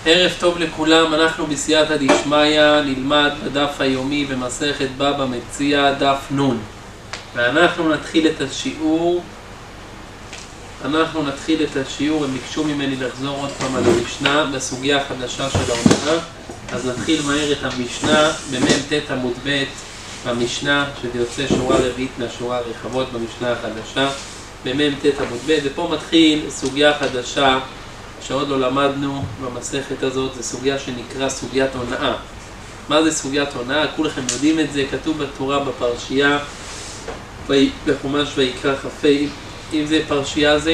ערב טוב לכולם, אנחנו בסייעתא דשמיא נלמד בדף היומי במסכת בבא מציעא דף נ' ואנחנו נתחיל את השיעור. הם ביקשו ממני לחזור עוד פעם על המשנה בסוגיה החדשה של ההודעה, אז נתחיל מהר את המשנה במ"ט עמוד ב' במשנה, שזה יוצא שורה רביעית מהשורה הרחבות במשנה החדשה במ"ט עמוד ב', ופה מתחיל סוגיה חדשה שעוד לא למדנו במסכת הזאת. זה סוגיה שנקרא סוגיית הונאה. מה זה סוגיית הונאה? כולכם יודעים את זה, כתוב בתורה בפרשייה בחומש ויקרא כ"ה. אם זה פרשייה זה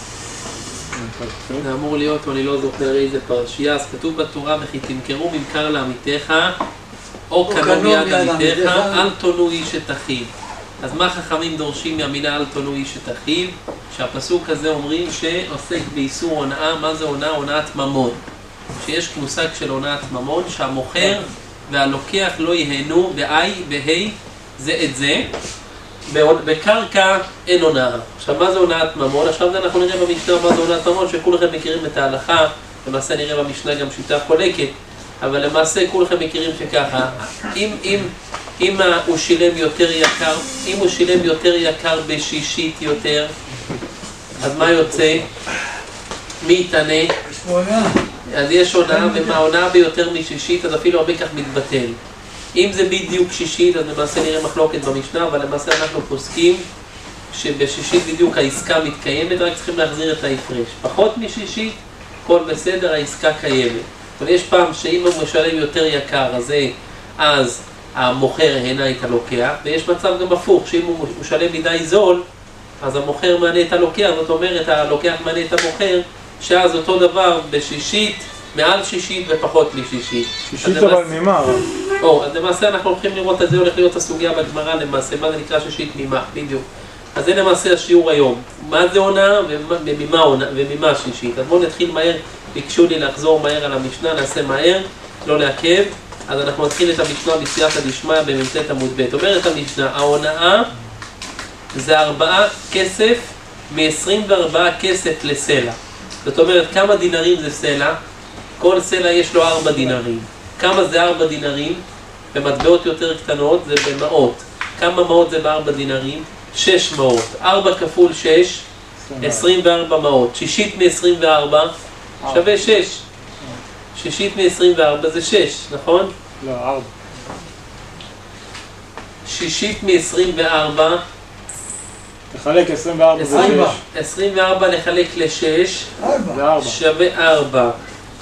אמור להיות, או אני לא זוכר איזה פרשייה, אז כתוב בתורה וכי תמכרו ממכר לעמיתך או קנו מיד עמיתך, אל תונו איש את אחיו. אז מה חכמים דורשים מהמילה אל תונו איש את אחיו? שהפסוק הזה אומרים שעוסק באיסור הונאה. מה זה הונאה? הונאת ממון. שיש מושג של הונאת ממון, שהמוכר והלוקח לא יהנו בה"א זה את זה. בקרקע אין הונאה. עכשיו מה זה הונאת ממון? עכשיו אנחנו נראה במשנה מה זה הונאת ממון, שכולכם מכירים את ההלכה. למעשה נראה במשנה גם שיטה חולקת, אבל למעשה כולכם מכירים שככה, אם הוא שילם יותר יקר, אם הוא שילם יותר יקר בשישית יותר, אז מה יוצא? מי יתענה? אז יש הונאה, ומה הונאה ביותר משישית, אז אפילו הרבה כך מתבטל. אם זה בדיוק שישית, אז למעשה נראה מחלוקת במשנה, אבל למעשה אנחנו פוסקים שבשישית בדיוק העסקה מתקיימת, רק צריכים להחזיר את ההפרש. פחות משישית, כל בסדר, העסקה קיימת. אבל יש פעם שאם הוא משלם יותר יקר, אז המוכר הנה את הלוקח, ויש מצב גם הפוך, שאם הוא משלם מדי זול, אז המוכר מענה את הלוקח, זאת אומרת הלוקח מענה את המוכר, שאז אותו דבר בשישית, מעל שישית ופחות משישית. שישית אבל מימה. אז למעשה אנחנו הולכים לראות את זה, הולך להיות הסוגיה בגמרא למעשה, מה זה נקרא שישית מימה, בדיוק. אז זה למעשה השיעור היום, מה זה הונאה ומימה שישית. אז בואו נתחיל מהר, ביקשו לי לחזור מהר על המשנה, נעשה מהר, לא לעכב. אז אנחנו נתחיל את המשנה בסייעתא דשמיא במ"ט עמוד ב'. אומרת המשנה, ההונאה זה 4 כסף מ-24 כסף לסלע. זאת אומרת, כמה דינרים זה סלע? כל סלע יש לו 4 דינרים. כמה זה 4 דינרים? במטבעות יותר קטנות זה במאות. כמה מאות זה ב4 דינרים? 6 מאות. 4 כפול 6, 24 מאות. שישית מ-24 שווה 6. שישית מ-24 זה 6, נכון? לא, 4. שישית מ-24 תחלק 24 זה 6. 24 לחלק ל-6 שווה 4.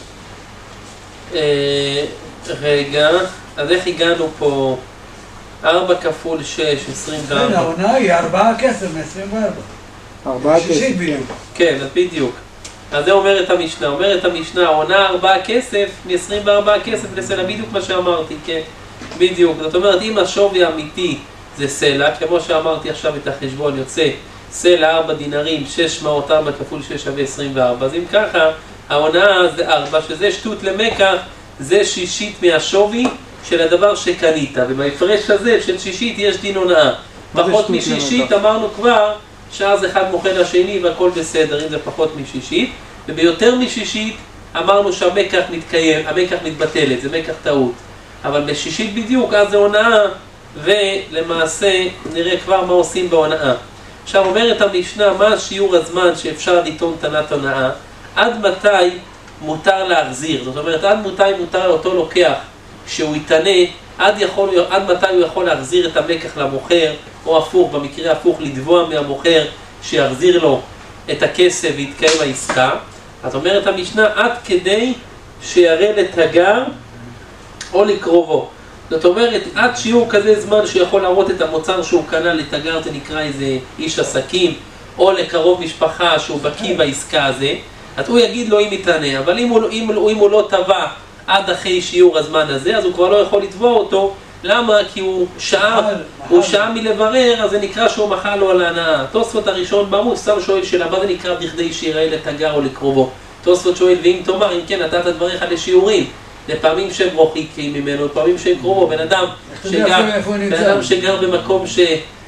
רגע, אז איך הגענו פה? 4 כפול 6, 24. ההונאה היא 4 כסף מ-24. 4 כסף. שישית בדיוק. כן, אז בדיוק. אז זה אומרת המשנה. אומרת המשנה, ההונאה 4 כסף מ-24 כסף לסלע, בדיוק מה שאמרתי, כן? בדיוק. זאת אומרת, אם השווי האמיתי זה סלע, כמו שאמרתי עכשיו את החשבון, יוצא סלע 4 דינרים, 6 מאות, 4 כפול 6 שווה 24. אז אם ככה, ההונאה זה 4, שזה שטות למקח, זה שישית מהשווי של הדבר שקנית. ובהפרש הזה של שישית יש דין הונאה. פחות משישית אמרנו כבר, שאז אחד מוכר לשני והכל בסדר, אם זה פחות משישית. וביותר משישית אמרנו שהמקח מתקיים, המקח מתבטלת, זה מקח טעות. אבל בשישית בדיוק, אז זה הונאה, ולמעשה נראה כבר מה עושים בהונאה. עכשיו אומרת המשנה, מה שיעור הזמן שאפשר לטעון טענת הונאה? עד מתי מותר להחזיר? זאת אומרת, עד מתי מותר לאותו לוקח שהוא יתענה, עד מתי הוא יכול להחזיר את המקח למוכר, או הפוך, במקרה הפוך, לתבוע מהמוכר שיחזיר לו את הכסף ויתקיים העסקה. אז אומרת המשנה, עד כדי שיראה לתגר או לקרובו. זאת אומרת, עד שיעור כזה זמן שיכול להראות את המוצר שהוא קנה לתגר, זה נקרא איזה איש עסקים, או לקרוב משפחה שהוא בקיא בעסקה הזה, אז הוא יגיד לו אם יתענה. אבל אם הוא לא תבע עד אחרי שיעור הזמן הזה, אז הוא כבר לא יכול לתבוע אותו. למה? כי הוא שעה מלברר, אז זה נקרא שהוא מחל לו על ההנאה. תוספות הראשון ברור, סתם שואל שאלה, מה זה נקרא בכדי שיראה לתגר או לקרובו? תוספות שואל, ואם תאמר, אם כן, נתת דבריך לשיעורים, לפעמים שהם רוחקים ממנו, לפעמים שהם קרובו, בן אדם שגר במקום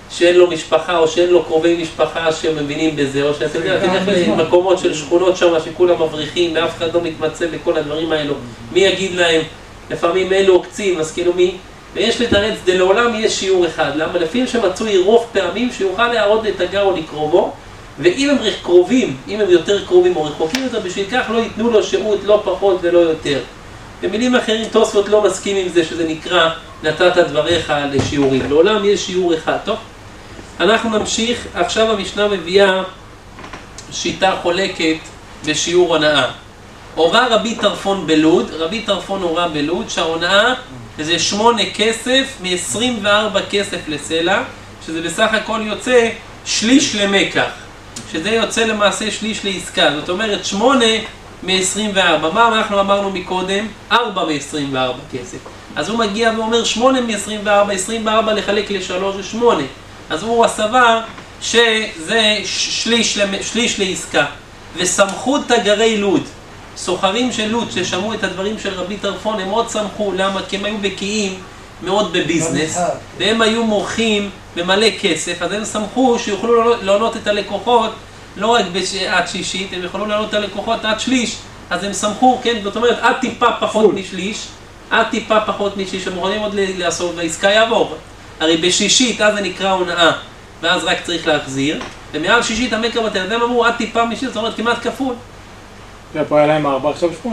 שאין לו משפחה או שאין לו קרובי משפחה שמבינים בזה, או שאתה יודע, תלך למקומות של שכונות שם שכולם מבריחים ואף אחד לא מתמצא בכל הדברים האלו, מי יגיד להם? לפעמים אלו עוקצים, אז כאילו מי? ויש לתרץ, לעולם יהיה שיעור אחד, למה? לפי שמצוי רוב פעמים שיוכל להראות את הגר או לקרובו, ואם הם קרובים, אם הם יותר קרובים או רחוקים יותר, בשביל כך לא ייתנו לו שירות לא פחות ולא יותר. במילים אחרים תוספות לא מסכים עם זה שזה נקרא נתת דבריך לשיעורים. לעולם יש שיעור אחד, טוב? אנחנו נמשיך, עכשיו המשנה מביאה שיטה חולקת בשיעור הונאה. הורה רבי טרפון בלוד, רבי טרפון הורה בלוד שההונאה זה 8 כסף מ-24 כסף לסלע, שזה בסך הכל יוצא שליש למקח, שזה יוצא למעשה שליש לעסקה, זאת אומרת 8 מ-24. מה אנחנו אמרנו מקודם? 4 מ-24 כסף. אז הוא מגיע ואומר 8 מ-24, 24 לחלק ל-3 זה 8. אז הוא הסבר שזה שליש לעסקה. וסמכות תגרי לוד, סוחרים של לוד ששמעו את הדברים של רבי טרפון, הם מאוד שמחו. למה? כי הם היו בקיאים מאוד בביזנס, והם היו מורחים במלא כסף, אז הם שמחו שיוכלו לענות את הלקוחות לא רק עד שישית, הם יכולו לענות את הלקוחות עד שליש, אז הם שמחו, כן? זאת אומרת, עד טיפה פחות משליש, עד טיפה פחות משליש, הם מוכנים עוד לעשות והעסקה יעבור. הרי בשישית, אז זה נקרא הונאה, ואז רק צריך להחזיר, ומעל שישית המקר בתי, אז הם אמרו עד טיפה משליש, זאת אומרת כמעט כפול. פה היה להם 4, עכשיו 8.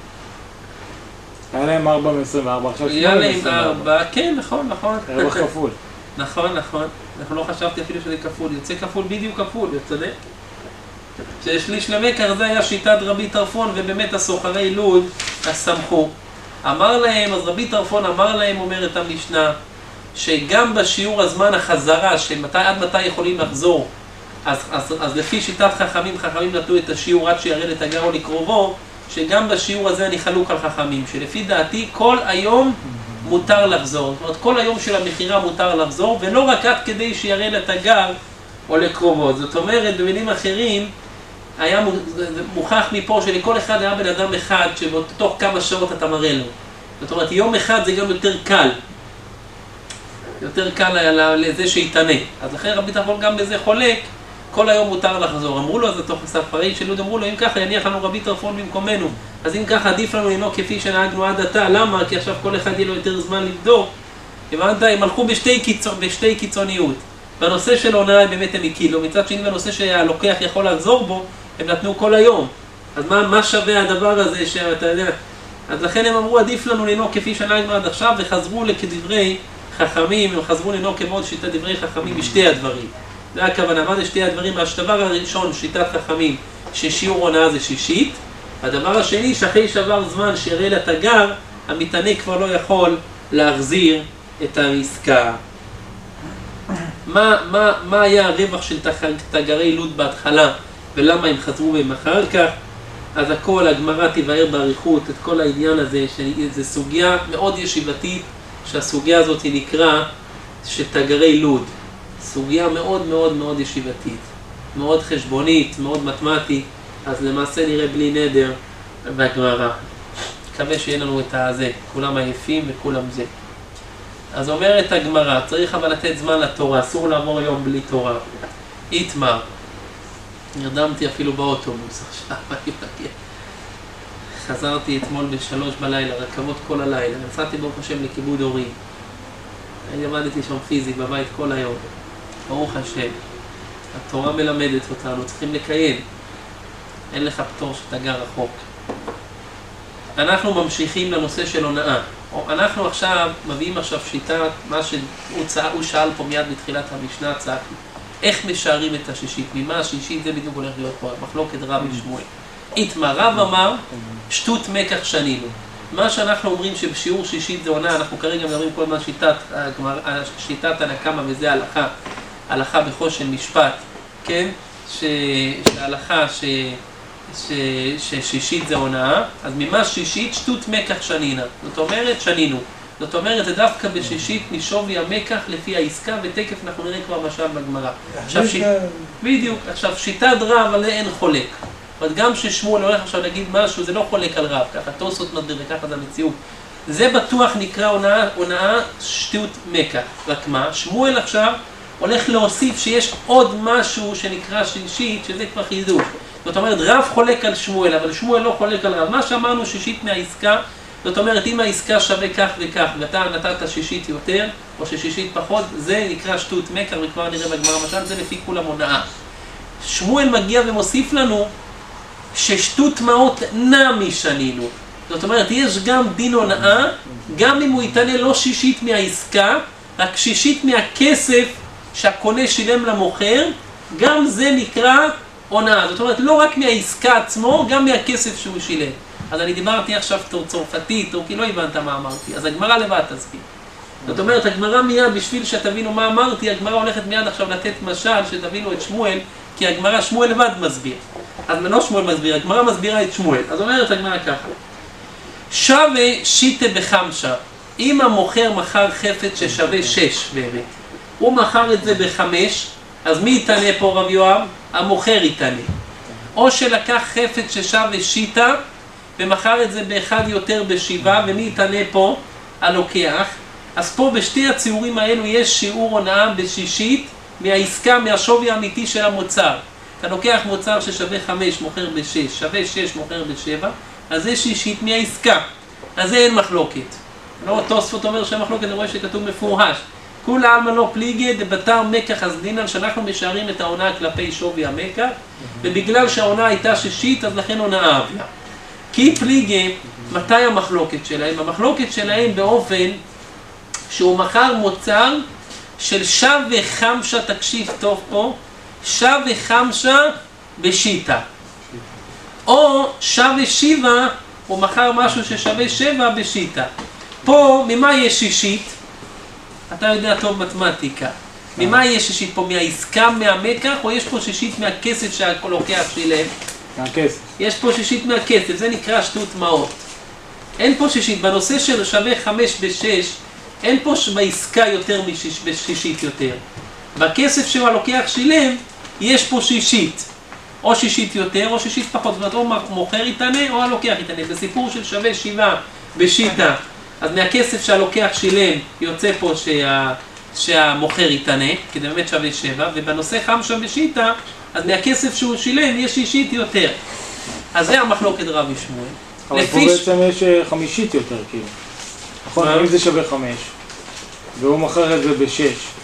היה להם 4 מ-24, עכשיו 8 היה להם 4, כן, נכון. רווח כפול. נכון. אנחנו לא חשבתי אפילו שזה כפול, יוצא כפול, בדיוק כפול, צודק. ששליש למקר זה היה שיטת רבי טרפון, ובאמת הסוחרי לוד הסמכו. אמר להם, אז רבי טרפון אמר להם, אומרת המשנה, שגם בשיעור הזמן החזרה, עד מתי יכולים לחזור, אז לפי שיטת חכמים נתנו את השיעור עד שירד את הגר או לקרובו, שגם בשיעור הזה אני חלוק על חכמים, שלפי דעתי כל היום מותר לחזור. זאת אומרת, כל היום של המחירה מותר לחזור, ולא רק עד כדי שירד את הגר או לקרובו. זאת אומרת, במילים אחרים, היה מוכח מפה שלכל אחד היה בן אדם אחד שבתוך כמה שעות אתה מראה לו. זאת אומרת, יום אחד זה גם יותר קל. יותר קל היה לזה שיתענה. אז לכן רבי טרפון גם בזה חולק, כל היום מותר לחזור. אמרו לו, אז בתוך הספרים של לוד, אמרו לו, אם ככה יניח לנו רבי טרפון במקומנו. אז אם ככה עדיף לנו לנהוג כפי שנהגנו עד עתה. למה? כי עכשיו כל אחד יהיה לו יותר זמן לבדוק. הבנת? הם הלכו בשתי קיצוניות. בנושא של הונאה באמת הם הקילו. מצד שני בנושא שהלוקח יכול לחזור בו, הם נתנו כל היום. אז מה שווה הדבר הזה שאתה יודע? אז לכן הם אמרו, עדיף לנו לנהוג כפי שנהגנו עד עכשיו, וחזרו לכדברי חכמים, הם חזרו לנהוג כמוד שיטת דברי חכמים בשתי הדברים. זה הכוונה, מה זה שתי הדברים? הדבר הראשון, שיטת חכמים, ששיעור הונאה זה שישית. הדבר השני, שאחרי שעבר זמן שיראה את הגר, המתענה כבר לא יכול להחזיר את העסקה. מה היה הרווח של תגרי לוד בהתחלה, ולמה הם חזרו בהם אחר כך? אז הכל, הגמרא תבאר בעריכות את כל העניין הזה, שזה סוגיה מאוד ישיבתית, שהסוגיה הזאת היא נקרא שתגרי לוד. סוגיה מאוד מאוד מאוד ישיבתית, מאוד חשבונית, מאוד מתמטית, אז למעשה נראה בלי נדר בגמרא. מקווה שיהיה לנו את הזה, כולם עייפים וכולם זה. אז אומרת הגמרא, צריך אבל לתת זמן לתורה, אסור לעבור יום בלי תורה. איתמר, נרדמתי אפילו באוטובוס עכשיו, חזרתי אתמול ב3 בלילה, רכבות כל הלילה, נסעתי ברוך השם לכיבוד הורים. אני עמדתי שם פיזית בבית כל היום. ברוך השם, התורה מלמדת אותנו, צריכים לקיים. אין לך פטור שאתה גר רחוק. אנחנו ממשיכים לנושא של הונאה. אנחנו עכשיו מביאים שיטה, מה שהוא שאל פה מיד בתחילת המשנה, צעקנו. איך משערים את השישית? ממה השישית? זה בדיוק הולך להיות פה, מחלוקת רב ושמואל. איתמר, רב אמר, שטות מקח שנינו. מה שאנחנו אומרים שבשיעור שישית זה הונאה, אנחנו כרגע מדברים כל מה שיטת הנקמה וזה הלכה בחושן משפט, כן? שההלכה ששישית זה הונאה, אז ממה שישית? שטות מקח שנינה. זאת אומרת, שנינו. זאת אומרת, זה דווקא בשישית משווי המקח לפי העסקה, ותקף אנחנו נראה כבר משל בגמרא. בדיוק, עכשיו שיטת רב עליה אין חולק. אבל גם ששמואל הולך עכשיו להגיד משהו, זה לא חולק על רב, ככה תוספות מסביר וככה זה המציאות. זה בטוח נקרא הונאה שטות מקח. רק מה? שמואל עכשיו הולך להוסיף שיש עוד משהו שנקרא שישית, שזה כבר חידוש. זאת אומרת, רב חולק על שמואל, אבל שמואל לא חולק על רב. מה שאמרנו שישית מהעסקה, זאת אומרת, אם העסקה שווה כך וכך, ואתה נתת שישית יותר, או ששישית פחות, זה נקרא שטות מקר, וכבר נראה בגמרא משל, זה לפי כולם הונאה. שמואל מגיע ומוסיף לנו ששטות מעות נמי שנינו. זאת אומרת, יש גם דין הונאה, גם אם הוא יתנה לא שישית מהעסקה, רק שישית מהכסף שהקונה שילם למוכר, גם זה נקרא הונאה. זאת אומרת, לא רק מהעסקה עצמו, גם מהכסף שהוא שילם. אז אני דיברתי עכשיו צרפתית, או כי לא הבנת מה אמרתי, אז הגמרא לבד תסביר. זאת אומרת, הגמרא מיד, בשביל שתבינו מה אמרתי, הגמרא הולכת מיד עכשיו לתת משל, שתבינו את שמואל, כי הגמרא שמואל לבד מסביר. אז לא שמואל מסביר, הגמרא מסבירה את שמואל. אז אומרת הגמרא ככה. שווה שיטה בחמשה. אם המוכר מכר חפץ ששווה 6 באמת, הוא מכר את זה ב5, אז מי יתנה פה רב יואב? המוכר יתנה. או שלקח חפץ ששווה שיטה, ומכר את זה באחד יותר ב7, ומי יתנה פה? הלוקח. אז פה בשתי הציורים האלו יש שיעור הונאה בשישית מהעסקה, מהשווי האמיתי של המוצר. אתה לוקח מוצר ששווה 5, מוכר ב6, שווה 6, מוכר ב7, אז זה שישית מהעסקה. אז זה אין מחלוקת. לא, תוספות אומר שהמחלוקת, אני רואה שכתוב מפורש. כול עלמא לא פליגי דבתר מקח אז דינן, שאנחנו משערים את ההונאה כלפי שווי המקח, ובגלל שההונאה הייתה שישית, אז לכן הונאה אביה. כי פליגי, מתי המחלוקת שלהם? המחלוקת שלהם באופן שהוא מכר מוצר של שווה חמשה, תקשיב טוב פה, שווה חמשה בשיטה. או שווה 7, הוא מכר משהו ששווה 7 בשיטה. פה, ממה יש שישית? אתה יודע טוב מתמטיקה. ממה יש שישית פה? מהעסקה, מהמקח, או יש פה שישית מהכסף שהלוקח שילם? מהכסף. יש פה שישית מהכסף, זה נקרא שטות מעות. אין פה שישית, בנושא של שווה 5 ב6, אין פה בעסקה יותר בשישית יותר. בכסף שהלוקח שילם, יש פה שישית. או שישית יותר, או שישית פחות. זאת אומרת, או מוכר יתנה, או הלוקח יתנה. בסיפור של שווה 7 בשיטה, אז מהכסף שהלוקח שילם, יוצא פה שהמוכר יתנה, כי זה באמת שווה 7, ובנושא חמשה בשיטה, אז מהכסף שהוא שילם, יש שישית יותר. אז זה המחלוקת רבי שמואל. אבל פה בעצם יש חמישית יותר, כאילו. נכון, אם זה שווה 5, והוא מכר את זה ב6.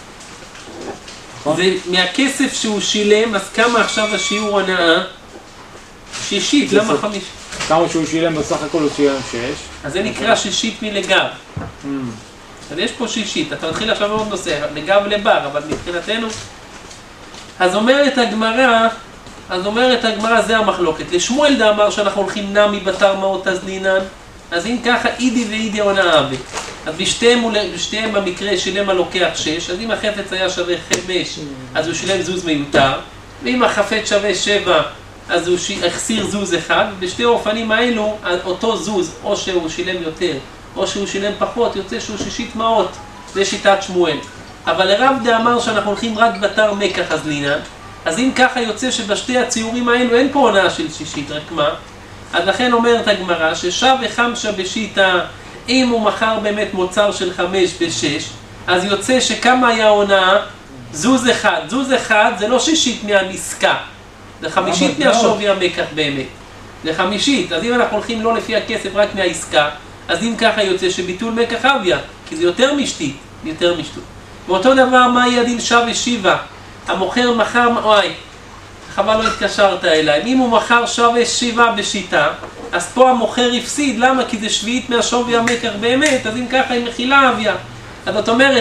זה מהכסף שהוא שילם, אז כמה עכשיו השיעור הנאה? שישית, למה 5? כמה שהוא שילם, בסך הכל הוא שילם 6. אז זה נקרא שישית מלגב. אז יש פה שישית, אתה מתחיל עכשיו עוד נושא, לגב לבר, אבל מבחינתנו... אז אומרת הגמרא, זה המחלוקת. לשמואל דאמר שאנחנו הולכים נמי בתר מעות תזנינן, אז אם ככה אידי ואידי הונאה אבי. אז בשתיהם במקרה שילם הלוקח 6, אז אם החפץ היה שווה 5, אז הוא שילם זוז מיותר, ואם החפץ שווה 7, אז הוא החסיר זוז אחד, ובשתי האופנים האלו, אותו זוז, או שהוא שילם יותר, או שהוא שילם פחות, יוצא שהוא שישית מעות. זה שיטת שמואל. אבל לרב דאמר שאנחנו הולכים רק בתר מקח אז לינן, אז אם ככה יוצא שבשתי הציורים האלו אין פה הונאה של שישית, רק מה? אז לכן אומרת הגמרא ששווה חמשה בשיטה, אם הוא מכר באמת מוצר של 5 ב6, אז יוצא שכמה היה הונאה? זוז אחד. זוז אחד זה לא שישית מהעסקה, זה חמישית מהשווי המקח באמת. זה חמישית. אז אם אנחנו הולכים לא לפי הכסף, רק מהעסקה, אז אם ככה יוצא שביטול מקח אביה, כי זה יותר משתית, יותר משתות. ואותו דבר, מה יהיה הדין שווה 7? המוכר מכר, אוי, חבל לא התקשרת אליי. אם הוא מכר שווה 7 בשיטה, אז פה המוכר הפסיד. למה? כי זה שביעית מהשווי המקח באמת, אז אם ככה היא מכילה אביה. אז זאת אומרת,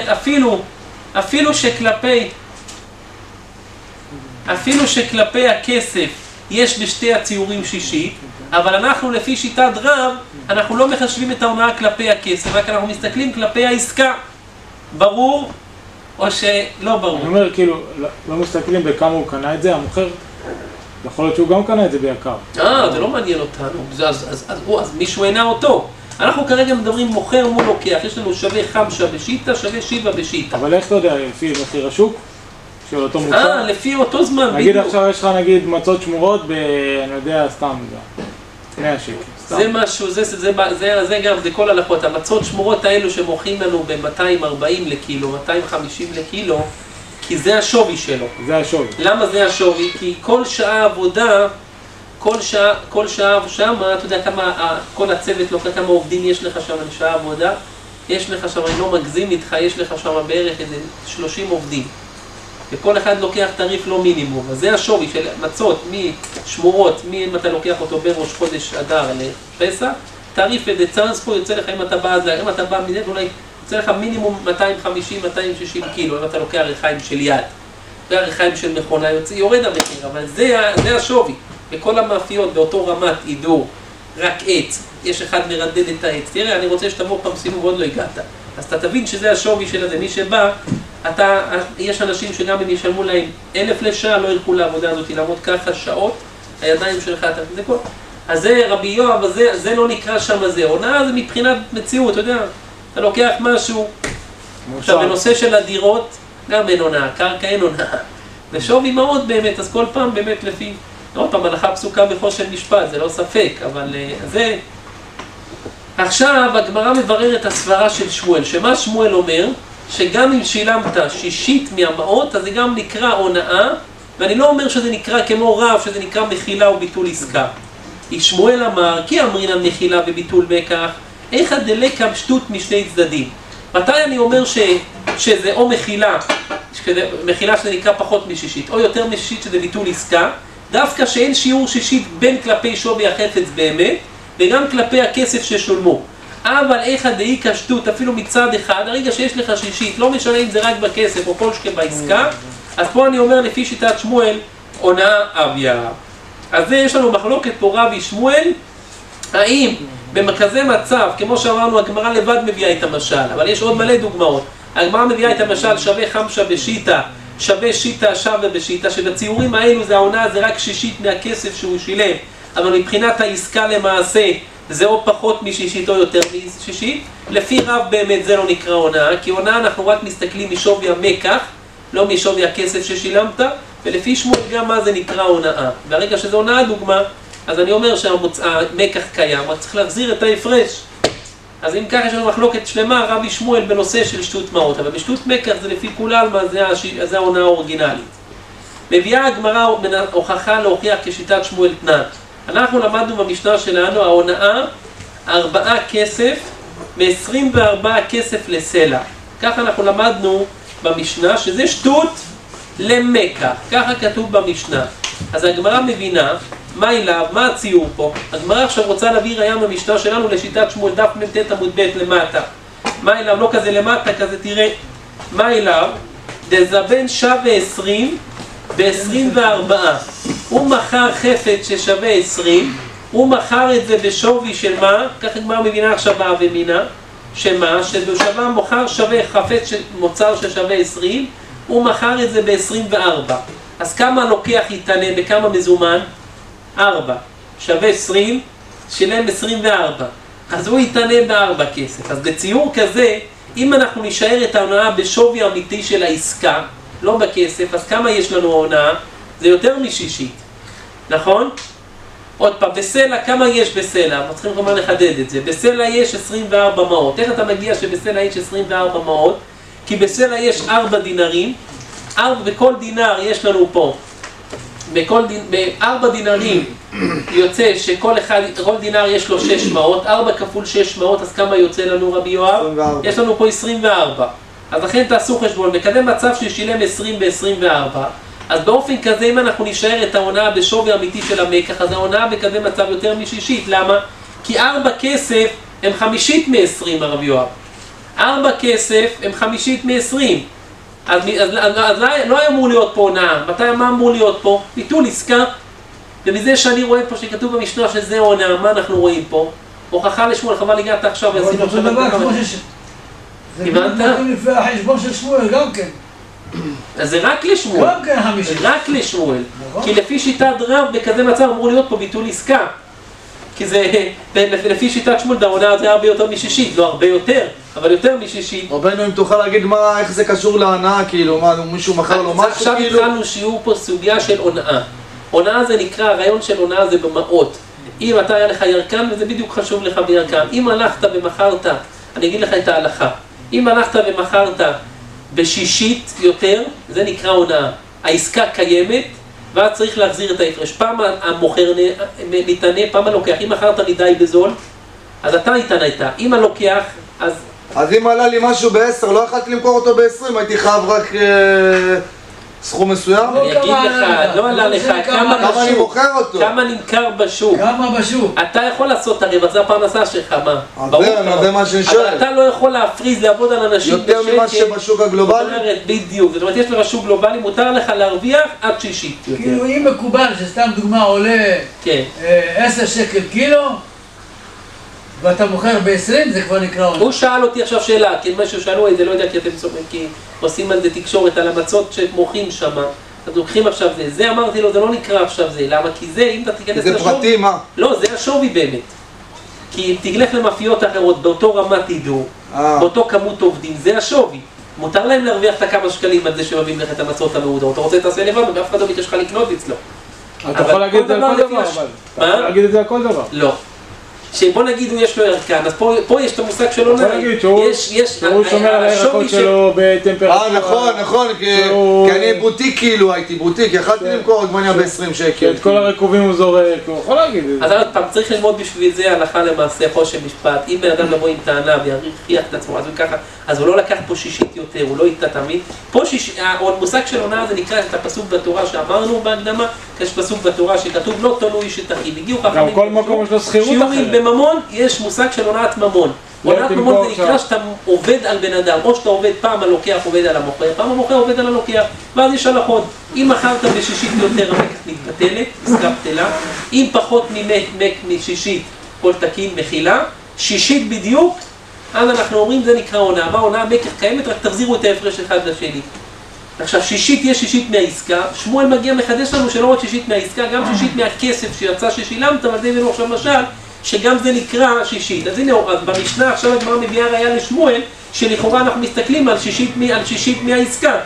אפילו שכלפי הכסף יש בשתי הציורים שישית, אבל אנחנו לפי שיטת רב, אנחנו לא מחשבים את ההונאה כלפי הכסף, רק אנחנו מסתכלים כלפי העסקה. ברור? או שלא ברור? אני אומר, כאילו, לא מסתכלים בכמה הוא קנה את זה, המוכר, יכול להיות שהוא גם קנה את זה ביקר. זה לא מעניין אותנו, אז מישהו עינה אותו. אנחנו כרגע מדברים מוכר מול לוקח, יש לנו שווה 5 בשיטה, שווה 7 בשיטה. אבל איך אתה יודע, לפי מחיר השוק? של אותו מוצר? לפי אותו זמן, בדיוק. נגיד עכשיו יש לך נגיד מצות שמורות אני יודע, סתם, 100 שקל. זה משהו, זה גם, זה כל הלכות. המצות שמורות האלו שמוכרים לנו ב-240 לקילו, 250 לקילו, כי זה השווי שלו. זה השווי. למה זה השווי? כי כל שעה עבודה, כל שעה שמה, אתה יודע כמה, כל הצוות לוקח, כמה עובדים יש לך שם לשעה עבודה? יש לך שם, אני לא מגזים איתך, יש לך שם בערך איזה 30 עובדים. וכל אחד לוקח תעריף לא מינימום. אז זה השווי של מצות, משמורות, אם אתה לוקח אותו בין ראש חודש אדר לפסח, תעריף דצאנס פה יוצא לך, אם אתה בא מזה, אולי יוצא לך מינימום 250-260 קילו, אם אתה לוקח ריחיים של יד. ריחיים של מכונה יורד המחיר, אבל זה השווי. וכל המאפיות באותו רמת עידור, רק עץ, יש אחד מרדד את העץ. תראה, אני רוצה שתבוא פעם סיבוב ועוד לא הגעת. אז אתה תבין שזה השווי של זה. מי שבא, יש אנשים שגם אם ישלמו להם 1,000 לשעה, לא ילכו לעבודה הזאת, לעמוד ככה שעות, הידיים שלך, זה כל. אז זה רבי יואב, זה לא נקרא שם זה. עונה זה מבחינת מציאות, אתה יודע, אתה לוקח משהו. עכשיו, בנושא של הדירות, גם אין עונה, קרקע אין עונה. ושווי מאוד באמת, אז כל פעם באמת לפי, עוד פעם, הלכה פסוקה בחושן משפט, זה לא ספק, אבל זה... עכשיו, הגמרא מברר את הסברה של שמואל, שמה שמואל אומר? שגם אם שילמת שישית מהמאות, אז זה גם נקרא הונאה, ואני לא אומר שזה נקרא כמו רב, שזה נקרא מחילה וביטול עסקה. שמואל אמר, כי אמרינן מחילה וביטול בכך, איכא דלקא שטות משני צדדים. מתי אני אומר שזה או מחילה, מחילה שזה נקרא פחות משישית, או יותר משישית שזה ביטול עסקה, דווקא שאין שיעור שישית בין כלפי שווי החפץ באמת, וגם כלפי הכסף ששולמו. אבל איכא דאיכא שטות, אפילו מצד אחד, הרגע שיש לך שישית, לא משנה אם זה רק בכסף או כל שכן בעסקה, אז פה אני אומר לפי שיטת שמואל, הונאה אביה. אז זה יש לנו מחלוקת פה רבי שמואל, האם בכזה מצב, כמו שאמרנו, הגמרא לבד מביאה את המשל, אבל יש עוד מלא דוגמאות. הגמרא מביאה את המשל שווה חמשה בשיטה, שווה שיטה שווה בשיטה, שבציורים האלו זה ההונאה, זה רק שישית מהכסף שהוא שילם, אבל מבחינת העסקה למעשה, זה או פחות משישית או יותר משישית. לפי רב באמת זה לא נקרא הונאה, כי הונאה אנחנו רק מסתכלים משווי המקח, לא משווי הכסף ששילמת, ולפי שמואל גם מה זה נקרא הונאה. והרגע שזה הונאה דוגמה, אז אני אומר שהמקח קיים, רק צריך להחזיר את ההפרש. אז אם ככה יש לנו מחלוקת שלמה, רבי שמואל בנושא של שטות מעות, אבל בשטות מקח זה לפי כולל מה זה ההונאה האורגינלית. מביאה הגמרא הוכחה להוכיח כשיטת שמואל תנן. אנחנו למדנו במשנה שלנו, ההונאה 4 כסף ו24 כסף לסלע. ככה אנחנו למדנו במשנה, שזה שטות למקח. ככה כתוב במשנה. אז הגמרא מבינה, מה אליו, מה הציור פה? הגמרא עכשיו רוצה להביא ראיה במשנה שלנו לשיטת שמואל דף מ"ט עמוד ב' למטה. מה אליו, לא כזה למטה, כזה תראה. מה אליו? דזבן שווה 20 ב-24. הוא מכר חפץ ששווה 20, הוא מכר את זה בשווי של מה? ככה הגמרא מבינה עכשיו באבמינה, שמה? שבשווה מוכר שווה חפץ מוצר ששווה 20, הוא מכר את זה ב-24. אז כמה לוקח יתנה, בכמה מזומן? 4. שווה 20, שילם 24. אז הוא יתנה ב4 כסף. אז בציור כזה, אם אנחנו נשאר את ההונאה בשווי אמיתי של העסקה, לא בכסף, אז כמה יש לנו ההונאה? זה יותר משישית, נכון? עוד פעם, בסלע, כמה יש בסלע? אנחנו צריכים כמובן לחדד את זה. בסלע יש 24 מעות. איך אתה מגיע שבסלע יש 24 מעות? כי בסלע יש 4 דינרים, בכל דינר יש לנו פה, ב4 דינרים יוצא שכל דינר יש לו 6 מעות, 4 כפול 6 מעות, אז כמה יוצא לנו רבי יואב? 24. יש לנו פה 24. אז לכן תעשו חשבון, מקדם מצב ששילם 20 ב-24, אז באופן כזה אם אנחנו נשאר את ההונאה בשווי אמיתי של המקח, אז ההונאה מקדם מצב יותר משישית. למה? כי 4 כסף הם 50 מ-20 הרב יואב. 4 כסף הם 50 מ-20. אז לא היה אמור להיות פה הונאה. מתי מה אמור להיות פה? ביטול עסקה. ומזה שאני רואה פה שכתוב במשנה שזה הונאה, מה אנחנו רואים פה? הוכחה לשמואל, חבל הגעת עכשיו ועשינו עכשיו... זה גם לפי החשבון של שמואל, גם כן. אז זה רק לשמואל. גם כן 50. רק לשמואל. כי לפי שיטת רב, בכזה מצב אמור להיות פה ביטול עסקה. כי זה, לפי שיטת שמואל, ההונאה זה הרבה יותר משישית. לא הרבה יותר, אבל יותר משישית. רבנו, אם תוכל להגיד איך זה קשור להונאה, כאילו, מה, מישהו מכר לו משהו, עכשיו כאילו? התחלנו שיעור פה סוגיה של הונאה. הונאה זה נקרא, הרעיון של הונאה זה במעות. אם אתה היה לך ירקן, וזה בדיוק חשוב לך בירקן. אם הלכת ומכרת, אני אגיד לך את ההלכה. אם הלכת ומכרת בשישית יותר, זה נקרא הונאה. העסקה קיימת, ואז צריך להחזיר את ההפרש. פעם המוכר ניתנה, פעם הלוקח. אם מכרת מדי בזול, אז אתה ניתן הייתה. אם הלוקח, אז אם עלה לי משהו ב10, לא יכולתי למכור אותו ב20, הייתי חייב רק סכום מסוים? אני אגיד לך, לא עלה לך, כמה אני מוכר אותו? כמה נמכר בשוק. כמה בשוק? אתה יכול לעשות הרווח, זה הפרנסה שלך, מה? זה מה שאני שואל. אבל אתה לא יכול להפריז לעבוד על אנשים יותר ממה שבשוק הגלובלי? בדיוק, זאת אומרת, יש לך שוק גלובלי, מותר לך להרוויח עד שישית. כאילו אם מקובל שסתם דוגמה עולה 10 שקל קילו, ואתה מוכר ב-20, זה כבר נקרא הונאה. הוא שאל אותי עכשיו שאלה, כי משהו שאלו את זה, לא יודע כי אתם סומכים, כי עושים על זה תקשורת, על המצות שמוכרים שם. אז לוקחים עכשיו זה אמרתי לו, זה לא נקרא עכשיו זה, למה? כי זה, אם אתה תיכנס לשווי... זה פרטי, מה? לא, זה השווי באמת. כי אם תגלך למאפיות אחרות, באותו רמת תדעו, באותו כמות עובדים, זה השווי. מותר להם להרוויח את הכמה שקלים על זה שמביאים לך את המצות המעודות. אתה רוצה תעשה לבד, ואף אחד לא מתש לך לקנות אצלו. אתה יכול להגיד את זה על כל דבר, אבל. אתה יכול להגיד את זה על כל דבר. לא. שבוא נגיד הוא יש לו ערכן, אז פה יש את המושג שלו אתה יכול להגיד שהוא שומר על הירקות שלו בטמפרטורה. נכון, כי אני בוטיק כאילו, הייתי בוטיק, יכלתי למכור עגבניה ב-20 שקל. את כל הרקובים הוא זורק, הוא יכול להגיד את זה. אז עוד פעם, צריך ללמוד בשביל זה הלכה למעשה, חושן משפט. אם בן אדם לבוא עם טענה ויריח את עצמו, אז הוא לא לקח פה שישית יותר, הוא לא איתה תמיד. פה המושג של הונאה זה נקרא את הפסוק בתורה שאמרנו בהקדמה, יש פסוק בתורה שכתוב לא תונו איש את אחיו. גם כל מקום יש לו שכירות אחרת. בממון יש מושג של הונאת ממון. הונאת ממון זה נקרא שאתה עובד על בן אדם, או שאתה עובד פעם הלוקח עובד על המוכר, פעם המוכר עובד על הלוקח, ואז יש הלכות. אם מכרת בשישית יותר, המקח מתבטלת, עסקה בטלה. אם פחות משישית, כל תקין מחילה. שישית בדיוק, אז אנחנו אומרים זה נקרא הונאה. מה הונאה? המקח קיימת, רק תחזירו את ההפרש אחד לשני. עכשיו שישית יש שישית מהעסקה, שמואל מגיע מחדש לנו שלא רק שישית מהעסקה, גם שישית מהכסף שיצא ששילמת, אבל זה הבאנו עכשיו משל, שגם זה נקרא שישית. אז הנה, במשנה עכשיו הגמרא מביאה ראיה לשמואל, שלכאורה אנחנו מסתכלים על שישית מהעסקה,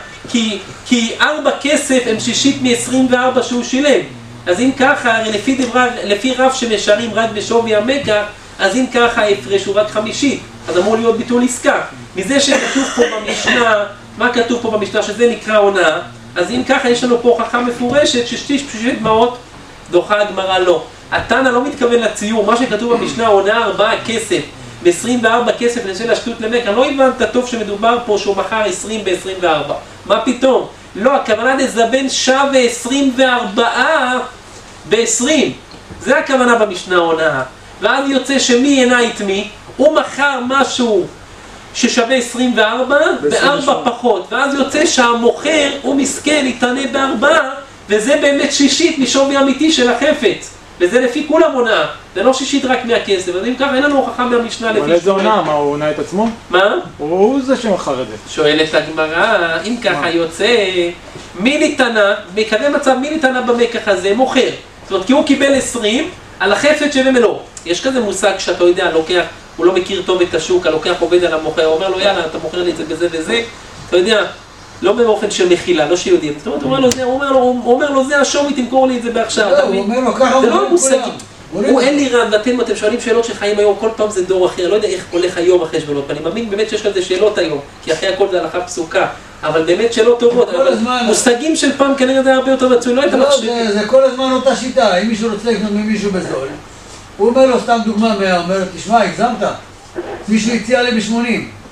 כי 4 כסף הם שישית מ-24 שהוא שילם. אז אם ככה, הרי לפי רב שמשארים רק בשווי המקח, אז אם ככה ההפרש הוא רק 50, אז אמור להיות ביטול עסקה. מזה שכתוב פה במשנה, מה כתוב פה במשנה? שזה נקרא הונאה, אז אם ככה יש לנו פה הוכחה מפורשת ששישית מעות דוחה הגמרא לא. התנא לא מתכוון לציור, מה שכתוב במשנה הונאה 4 כסף ב-24 כסף לשל השטות למקח, לא הבנת טוב שמדובר פה שהוא מכר 20 ב-24, מה פתאום? לא, הכוונה לזבן שווה 24 ב-20, זה הכוונה במשנה הונאה. ואז יוצא שמי הנה את מי, הוא מכר משהו ששווה 24 ב-4 פחות, ואז יוצא שהמוכר הוא מסכן, יתענה ב-4, וזה באמת שישית משווי אמיתי של החפץ, וזה לפי כולם הונאה, זה לא שישית רק מהכסף. אז אם ככה אין לנו הוכחה מהמשנה לפי אבל איזה הונאה? מה, הוא הונאה את עצמו? מה? הוא זה שמכר את זה. שואלת הגמרא, אם ככה יוצא, מי ניתנה, מקדם מצב מי ניתנה במקח הזה? מוכר. זאת אומרת, כי הוא קיבל 20 על החפץ שבמלוא. יש כזה מושג שאתה יודע, לוקח, הוא לא מכיר טוב את השוק, הלוקח עובד על המוכר, הוא אומר לו יאללה, אתה מוכר לי את זה בזה וזה, אתה יודע, לא באופן של מחילה, לא שיודעים. זאת אומרת, הוא אומר לו, זה השווי, תמכור לי את זה בעכשיו. הוא אומר לו, ככה הוא זה לא מושגים. הוא אלירן, ואתם שואלים שאלות שחיים היום, כל פעם זה דור אחר, לא יודע איך הולך היום החשבונות, ואני מאמין באמת שיש לזה שאלות היום, כי אחרי הכל זה הלכה פסוקה, אבל באמת שאלות טובות, אבל מושגים של פעם כנראה זה הרבה יותר מצוי, לא היית מחשב. זה כל הזמן אותה שיטה, אם מישהו רוצה לקנות ממישהו בזול, הוא אומר לו, סתם דוגמה, הוא אומר, תשמע, הגזמת, מישהו הציע לי ב-80.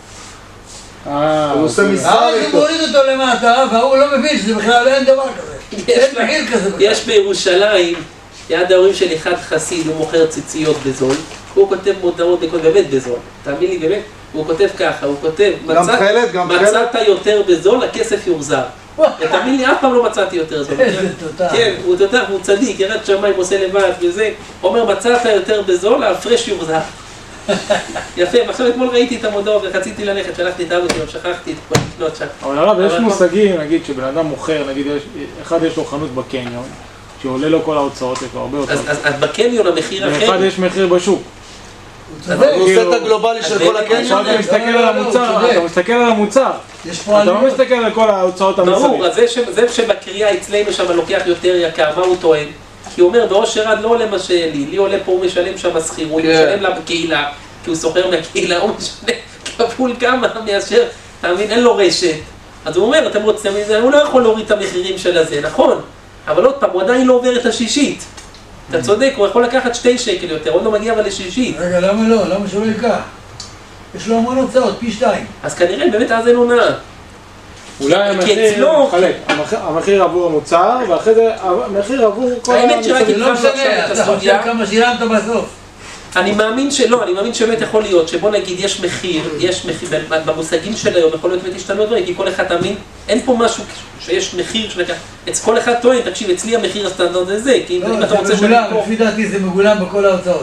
הוא עושה מסחר אז הוא מוריד אותו למטה, והוא לא מבין שזה בכלל אין דבר כזה. אין מחיר כזה בכלל. יש בירושלים, יד ההורים של אחד חסיד, הוא מוכר ציציות בזול, הוא כותב מודעות באמת בזול, תאמין לי באמת, הוא כותב ככה, הוא כותב, מצאת יותר בזול, הכסף יוחזר. ותאמין לי, אף פעם לא מצאתי יותר זול. איזה תותח. כן, הוא תותח, הוא צדיק, ירד שמיים עושה לבד וזה, הוא אומר, מצאת יותר בזול, ההפרש יוחזר. יפה, ועכשיו אתמול ראיתי את המודעות ורציתי ללכת, שלחתי את אבא שלו, שכחתי את כל לקנות שם. אבל הרב, יש מושגים, נגיד, שבן אדם מוכר, נגיד, אחד יש לו חנות בקניון, שעולה לו כל ההוצאות, יש לו הרבה הוצאות. אז בקניון המחיר אחר. ואחד יש מחיר בשוק. הוא עושה את הגלובלי של כל הקניון. עכשיו אתה מסתכל על המוצר, אתה מסתכל על המוצר. אתה לא מסתכל על כל ההוצאות המסביב. ברור, אז זה שבקריאה אצלנו שם לוקח יותר יקר, מה הוא טוען? כי הוא אומר, באושר עד לא עולה מה שלי, לי עולה פה, הוא משלם שם שכירות, הוא משלם לה בקהילה, כי הוא סוחר מהקהילה, הוא משלם כפול כמה מאשר, אתה מבין, אין לו רשת. אז הוא אומר, אתם רוצים, הוא לא יכול להוריד את המחירים של הזה, נכון? אבל עוד פעם, הוא עדיין לא עובר את השישית. אתה צודק, הוא יכול לקחת 2 שקל יותר, עוד לא מגיע אבל לשישית. רגע, למה לא? למה שלא ייקח? יש לו המון הוצאות, פי 2. אז כנראה באמת אז אין הונאה. אולי המחיר מתחלק, המחיר עבור המוצר, ואחרי זה המחיר עבור כל האמת שרק זה לא משנה, אתה חושב כמה שילמת בסוף. אני מאמין שלא, אני מאמין שבאמת יכול להיות, שבוא נגיד יש מחיר, במושגים של היום יכול להיות באמת השתנו דברים, כי כל אחד תאמין, אין פה משהו שיש מחיר שלקח, כל אחד טוען, תקשיב, אצלי המחיר הסטנדרט זה זה, כי אם אתה רוצה שאני פה... לפי דעתי זה מגולם בכל ההוצאות.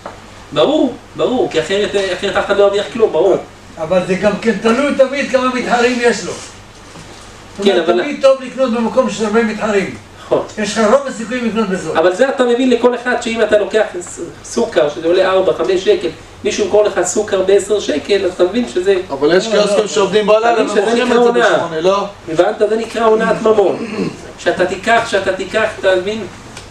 ברור, כי אחרת אף אחד לא ירוויח כלום, ברור. אבל זה גם כן תלוי תמיד כמה מתחרים יש לו. כן, אבל... תמיד טוב לקנות במקום שיש הרבה מתחרים. נכון. יש לך רוב הסיכויים לקנות בזול. אבל זה אתה מבין לכל אחד שאם אתה לוקח סוכר שזה עולה 4-5 שקל, מישהו ימכור לך סוכר ב10 שקל, אז אתה מבין שזה... אבל יש קיוסקים שעובדים בלילה ומוכרים את זה ב8, לא? הבנת? זה נקרא הונאת ממון. שאתה תיקח, אתה מבין?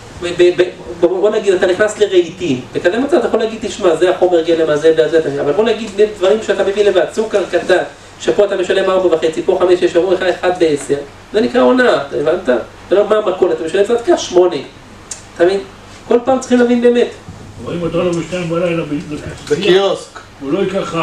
בוא נגיד, אתה נכנס לרהיטים, בכזה מצב אתה יכול להגיד, תשמע, זה החומר גלם הזה והזה, אבל בוא נגיד דברים שאתה מבין לבד, סוכר קטן, שפה אתה משלם 4.5, פה 5, 6, אמרו לך 1 ב10, זה נקרא הונאה, אתה הבנת? אתה לא מה המקול, אתה משלם קצת כך 8, אתה מבין? כל פעם צריכים להבין באמת. אבל אם אתה לא בשתיים בלילה בקיוסק, הוא לא ייקח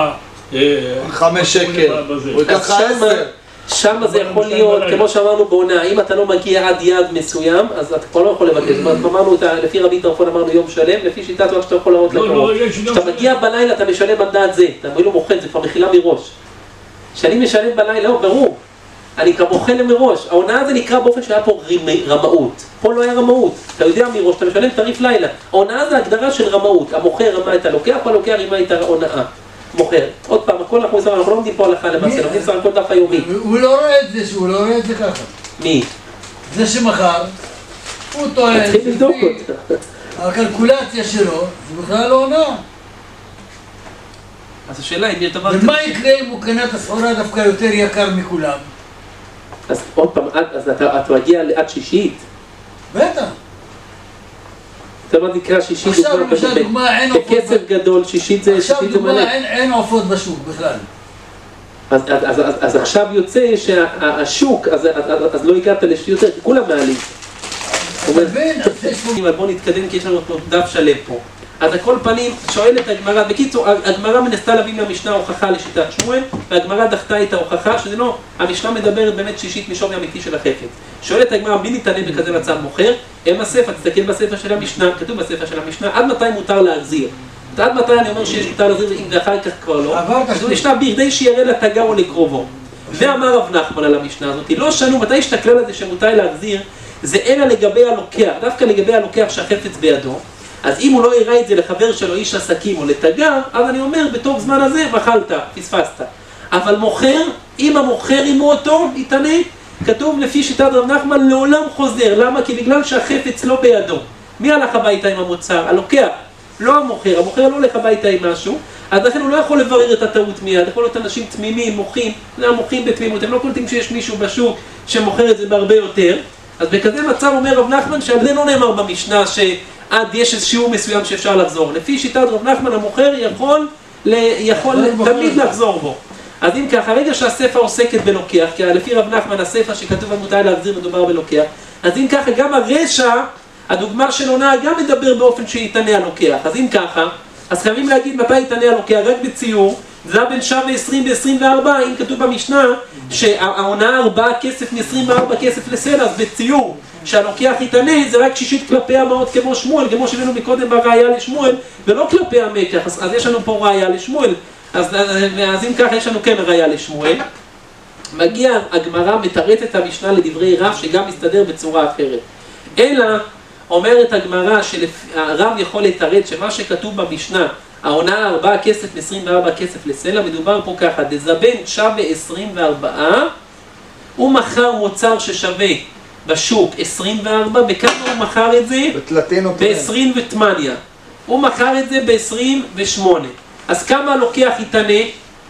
5 שקל, הוא ייקח 10. שם זה יכול להיות, כמו שאמרנו בעונה, אם אתה לא מגיע עד יעד מסוים, אז אתה כבר לא יכול לבקש. אמרנו, לפי רבי טרפון אמרנו יום שלם, לפי שיטת רק שאתה יכול להראות לקרוב. כשאתה מגיע בלילה אתה משלם על דעת זה, אתה אומר לו מוכן, זה כבר מחילה מראש. כשאני משלם בלילה, לא, ברור, אני כבר מוכן מראש. העונה הזה נקרא באופן שהיה פה רמאות. פה לא היה רמאות, אתה יודע מראש, אתה משלם תעריף לילה. העונה זה הגדרה של רמאות, המוכר רמה את הלוקח, והלוקח רימה את ההונאה. מוכר. עוד פעם, הכל אנחנו לא לומדים פה הלכה למעשה, לומדים סך הכל דף היומי. הוא לא רואה את זה, הוא לא רואה את זה ככה. מי? זה שמחר, הוא טוען, תתחיל לבדוק אותה. הקלקולציה שלו, זה בכלל לא עונה. אז השאלה אם יש דבר... ומה יקרה אם הוא קנה את הסחורה דווקא יותר יקר מכולם? אז עוד פעם, אז אתה מגיע עד שישית? בטח. אתה אומר נקרא שישית, עכשיו למשל דוגמה אין עופות... בכסף גדול, שישית זה... עכשיו דוגמה אין עופות בשוק בכלל. אז עכשיו יוצא שהשוק, אז לא הגעת לשישית יותר, כי כולם מעלים. אבל בואו נתקדם כי יש לנו דף שלם פה. אז הכל פנים שואלת הגמרא, בקיצור, הגמרא מנסה להביא מהמשנה הוכחה לשיטת שמואל, והגמרא דחתה את ההוכחה, שזה לא, המשנה מדברת באמת שישית משווי אמיתי של החפץ. שואלת הגמרא, מי ניתנה בכזה מצב מוכר? הם הספר, תסתכל בספר של המשנה, כתוב בספר של המשנה, עד מתי מותר להחזיר? עד מתי אני אומר שיש מותר להחזיר, אם ואחר כך כבר לא? אז הוא נשנה בכדי שיראה לתגר או לקרובו. ואמר רב נחמן על המשנה הזאת, לא שנו, מתי השתכלל הזה שמותר להחזיר, זה אלא לגבי הלוקח, דווקא לגבי הלוקח שהחפץ בידו. אז אם הוא לא יראה את זה לחבר שלו איש עסקים או לתגר, אז אני אומר, בתוך זמן הזה, מחלת, פספסת. אבל מוכר, אם המוכר עמו אותו, יתנה, כתוב לפי שיטת רב נחמן, לעולם חוזר. למה? כי בגלל שהחפץ לא בידו. מי הלך הביתה עם המוצר? הלוקח, לא המוכר. המוכר לא הולך הביתה עם משהו, אז לכן הוא לא יכול לברר את הטעות מיד. יכול להיות אנשים תמימים, מוחים, מוחים בתמימות. הם לא קולטים שיש מישהו בשוק שמוכר את זה בהרבה יותר. אז בכזה מצב אומר רב נחמן שעל זה לא נאמר במשנה עד יש איזה שיעור מסוים שאפשר לחזור. לפי שיטת רב נחמן המוכר יכול תמיד לחזור בו. אז אם ככה, הרגע שהספר עוסקת בלוקח, כי לפי רב נחמן הספר שכתוב מתי להחזיר מדובר בלוקח, אז אם ככה גם הרשע, הדוגמה של עונה גם מדבר באופן שיתנה הלוקח. אז אם ככה, אז חייבים להגיד מתי יתנה הלוקח, רק בציור, זה בין שווה 20 ו-24, אם כתוב במשנה שהעונה 4 כסף מ-24 כסף לסלע, אז בציור שהלוקח יתנה זה רק שישית כלפי המעות כמו שמואל, כמו שהבאנו מקודם בראיה לשמואל, ולא כלפי המקח, אז יש לנו פה ראיה לשמואל, אז אם ככה יש לנו כן ראיה לשמואל. מגיע הגמרא מתרץ את המשנה לדברי רב שגם מסתדר בצורה אחרת. אלא אומרת הגמרא שהרב יכול לתרץ שמה שכתוב במשנה, העונה 4 כסף מ-24 כסף לסלע, מדובר פה ככה, דזבן שווה 24, הוא מכר מוצר ששווה בשוק 24, בכמה הוא מכר את זה? ב-28. הוא מכר את זה ב-28. אז כמה לוקח יתנה?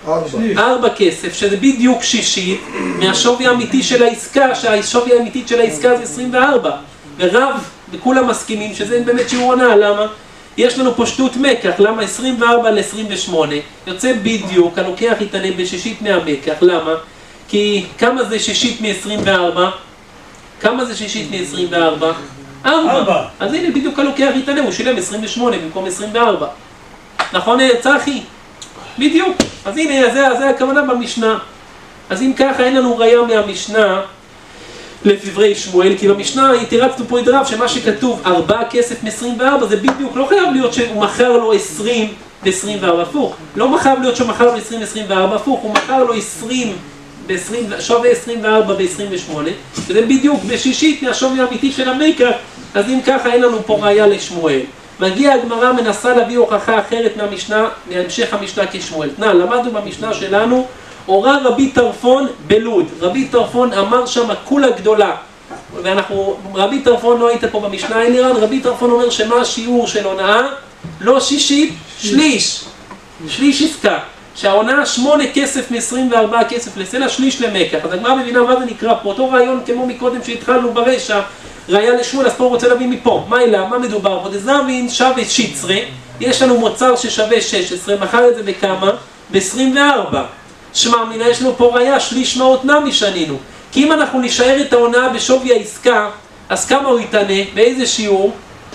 4 כסף, שזה בדיוק שישית מהשווי האמיתי של העסקה, שהשווי האמיתית של העסקה זה 24. ורב, וכולם מסכימים שזה באמת שיעור עונה, למה? יש לנו פה שטות מקח, למה 24 ל-28? יוצא בדיוק, הלוקח יתנה בשישית מהמקח, למה? כי כמה זה שישית מ-24? כמה זה שישית מ-24? 4. אז הנה בדיוק הלוקח יתענה, הוא שילם 28 במקום 24. נכון צחי? בדיוק. אז הנה, זה הכוונה במשנה. אז אם ככה אין לנו ראיה מהמשנה לדברי שמואל, כי במשנה התרצנו פה את רב שמה שכתוב 4 כסף מ-24 זה בדיוק לא חייב להיות שהוא מכר לו 20 ב-24 הפוך. לא חייב להיות שהוא מכר לו 20 ב-24 הפוך, הוא מכר לו 20 שווה 24 ב-28, וזה בדיוק בשישית מהשווי האמיתי של המקח. אז אם ככה אין לנו פה ראיה לשמואל. מגיעה הגמרא מנסה להביא הוכחה אחרת מהמשנה, מהמשך המשנה כשמואל. למדנו במשנה שלנו, הורה רבי טרפון בלוד. רבי טרפון אמר שם כולה גדולה. רבי טרפון לא היית פה במשנה אלירן, רבי טרפון אומר שמה השיעור של הונאה? לא שישית, שליש. שליש עסקה. שההונאה 8 כסף מ-24 כסף לסלע, שליש למקח. אז הגמרא מבינה מה זה נקרא פה. אותו רעיון כמו מקודם שהתחלנו ברשע, ראיה לשמואל, אז פה הוא רוצה להביא מפה. מה אלה? מה מדובר פה? דזרבין שווה שיצרה, יש לנו מוצר ששווה 16, מכר את זה בכמה? ב-24. שמע מינה, יש לנו פה ראיה, שליש מאות נמי שנינו. כי אם אנחנו נשאר את ההונאה בשווי העסקה, אז כמה הוא יתענה? באיזה שיעור?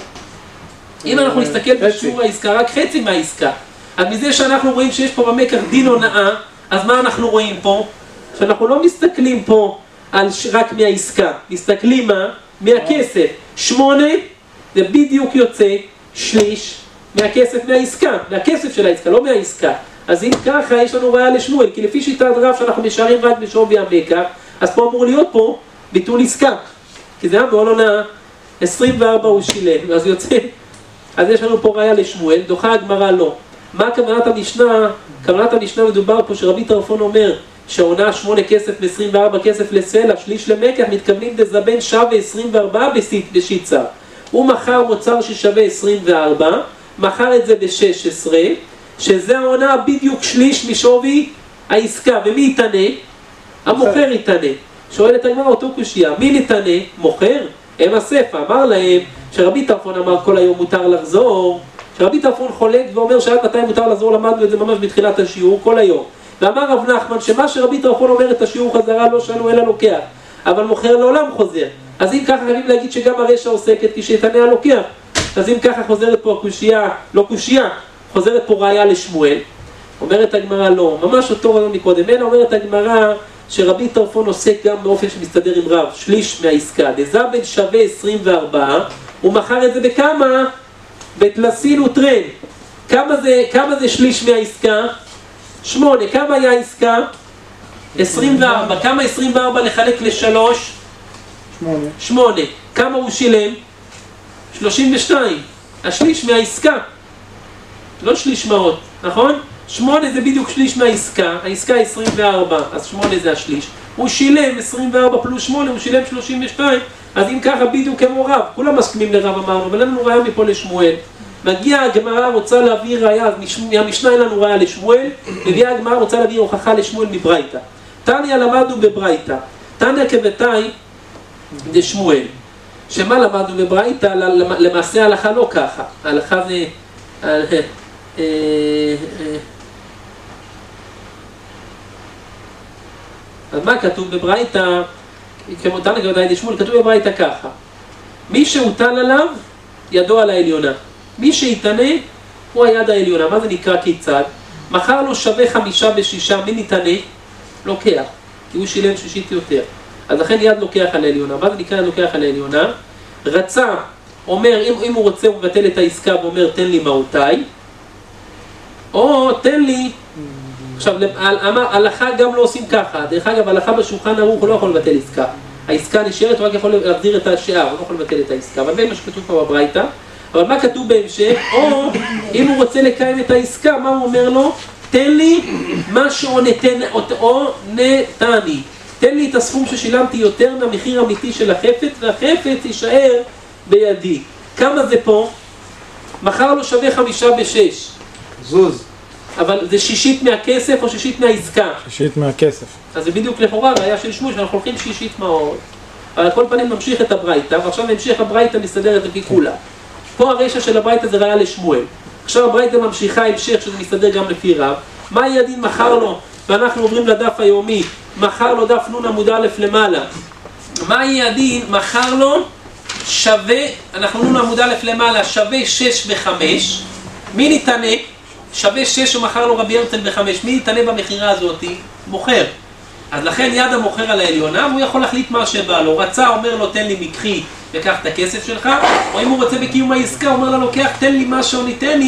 אם אנחנו נסתכל בשיעור העסקה, רק חצי מהעסקה. אז מזה שאנחנו רואים שיש פה במקח דין הונאה, אז מה אנחנו רואים פה? שאנחנו לא מסתכלים פה על רק מהעסקה, מסתכלים מה? מהכסף. 8 זה בדיוק יוצא שליש מהכסף מהעסקה, מהכסף של העסקה, לא מהעסקה. אז אם ככה יש לנו ראיה לשמואל, כי לפי שיטת רב שאנחנו משארים רק בשווי המקח, אז פה אמור להיות פה ביטול עסקה. כי זה היה בעול הונאה, 24 הוא שילם, אז יוצא. אז יש לנו פה ראיה לשמואל, דוחה הגמרא לא. מה כוונת המשנה? כוונת המשנה מדובר פה שרבי טרפון אומר שההונאה 8 כסף ב-24 כסף לסלע, שליש למקח, מתכוונים דזבן שווה 24 בשיצה. הוא מכר מוצר ששווה 24, מכר את זה ב-16, שזה ההונאה בדיוק שליש משווי העסקה. ומי יתענה? המוכר יתענה. שואלת הגמרא אותו קושיה, מי נתענה? מוכר? הם הספר, אמר להם שרבי טרפון אמר כל היום מותר לחזור, שרבי טרפון חולק ואומר שעד מתי מותר לחזור, למדנו את זה ממש בתחילת השיעור כל היום. ואמר רב נחמן שמה שרבי טרפון אומר את השיעור חזרה לא שאלו אלא לוקח, אבל מוכר לעולם חוזר. אז אם ככה חייבים להגיד שגם הרשע עוסקת כשיתענה הלוקח. אז אם ככה חוזרת פה הקושייה, לא קושייה, חוזרת פה ראיה לשמואל. אומרת הגמרא לא, ממש אותו רעיון מקודם, אלא אומרת הגמרא שרבי טרפון עוסק גם באופן שמסתדר עם רב, שליש מהעסקה. דזבן שווה 24, הוא מכר את זה בכמה? בתלסין וטרן. כמה זה שליש מהעסקה? 8. כמה היה העסקה? 24. כמה 24 לחלק ל3? 8. כמה הוא שילם? 32. השליש מהעסקה. לא שליש מאות, נכון? 8 זה בדיוק שליש מהעסקה. העסקה 24, אז 8 זה השליש. הוא שילם 24 פלוס 8, הוא שילם 32. אז אם ככה בדיוק כמו רב, כולם מסכימים לרב אמרנו, אבל אין לנו ראיה מפה לשמואל. מגיעה הגמרא רוצה להביא ראיה, מהמשנה אין לנו ראיה לשמואל, מגיעה הגמרא רוצה להביא הוכחה לשמואל מברייתא. תניא למדנו בברייתא, תניא כבתאי דשמואל. שמה למדנו בברייתא? למעשה ההלכה לא ככה, ההלכה זה... אז מה כתוב בברייתא? כמו תניא כבתאי דשמואל, כתוב בברייתא ככה: מי שהוטל עליו ידו על העליונה, מי שיתענה הוא היד העליונה. מה זה נקרא כיצד? מחר לו שווה 5 ב6, מי נתענה? לוקח, כי הוא שילם שישית יותר. אז לכן יד לוקח על העליונה. מה זה נקרא יד לוקח על העליונה? רצה, אומר, אם הוא רוצה הוא מבטל את העסקה ואומר תן לי מהותיי, או תן לי... עכשיו, הלכה גם לא עושים ככה. דרך אגב, הלכה בשולחן ערוך הוא לא יכול לבטל עסקה. העסקה נשארת, הוא רק יכול להחזיר את השאר, הוא לא יכול לבטל את העסקה. אבל זה מה שכתוב פה בברייתא. אבל מה כתוב בהמשך? או אם הוא רוצה לקיים את העסקה, מה הוא אומר לו? תן לי משהו או נתני. תן לי את הסכום ששילמתי יותר מהמחיר האמיתי של החפץ, והחפץ יישאר בידי. כמה זה פה? מחר לו שווה 5 ב6. זוז. אבל זה שישית מהכסף או שישית מהעסקה? שישית מהכסף. אז זה בדיוק לכאורה ראיה של שמואל, שאנחנו הולכים שישית מהאות. אבל על כל פנים נמשיך את הברייתא, ועכשיו המשך הברייתא מסתדרת לפי כולה. פה הרשע של הברייתא זה ראיה לשמואל. עכשיו הברייתא ממשיכה המשך שזה מסתדר גם לפי רב. מה יהיה הדין מחר לו? ואנחנו עוברים לדף היומי מכר לו דף נון עמוד א' למעלה. מה יהיה הדין? מכר לו שווה, אנחנו נון עמוד א' למעלה, שווה 6 ב-5. מי ניתנה? שווה 6 ומכר לו רבי הרצל ב-5. מי ניתנה במחירה הזאת? מוכר. אז לכן יד המוכר על העליונה, והוא יכול להחליט מה שבא לו. רצה, אומר לו, תן לי מקחי וקח את הכסף שלך, או אם הוא רוצה בקיום העסקה, אומר לו, לוקח, תן לי משהו,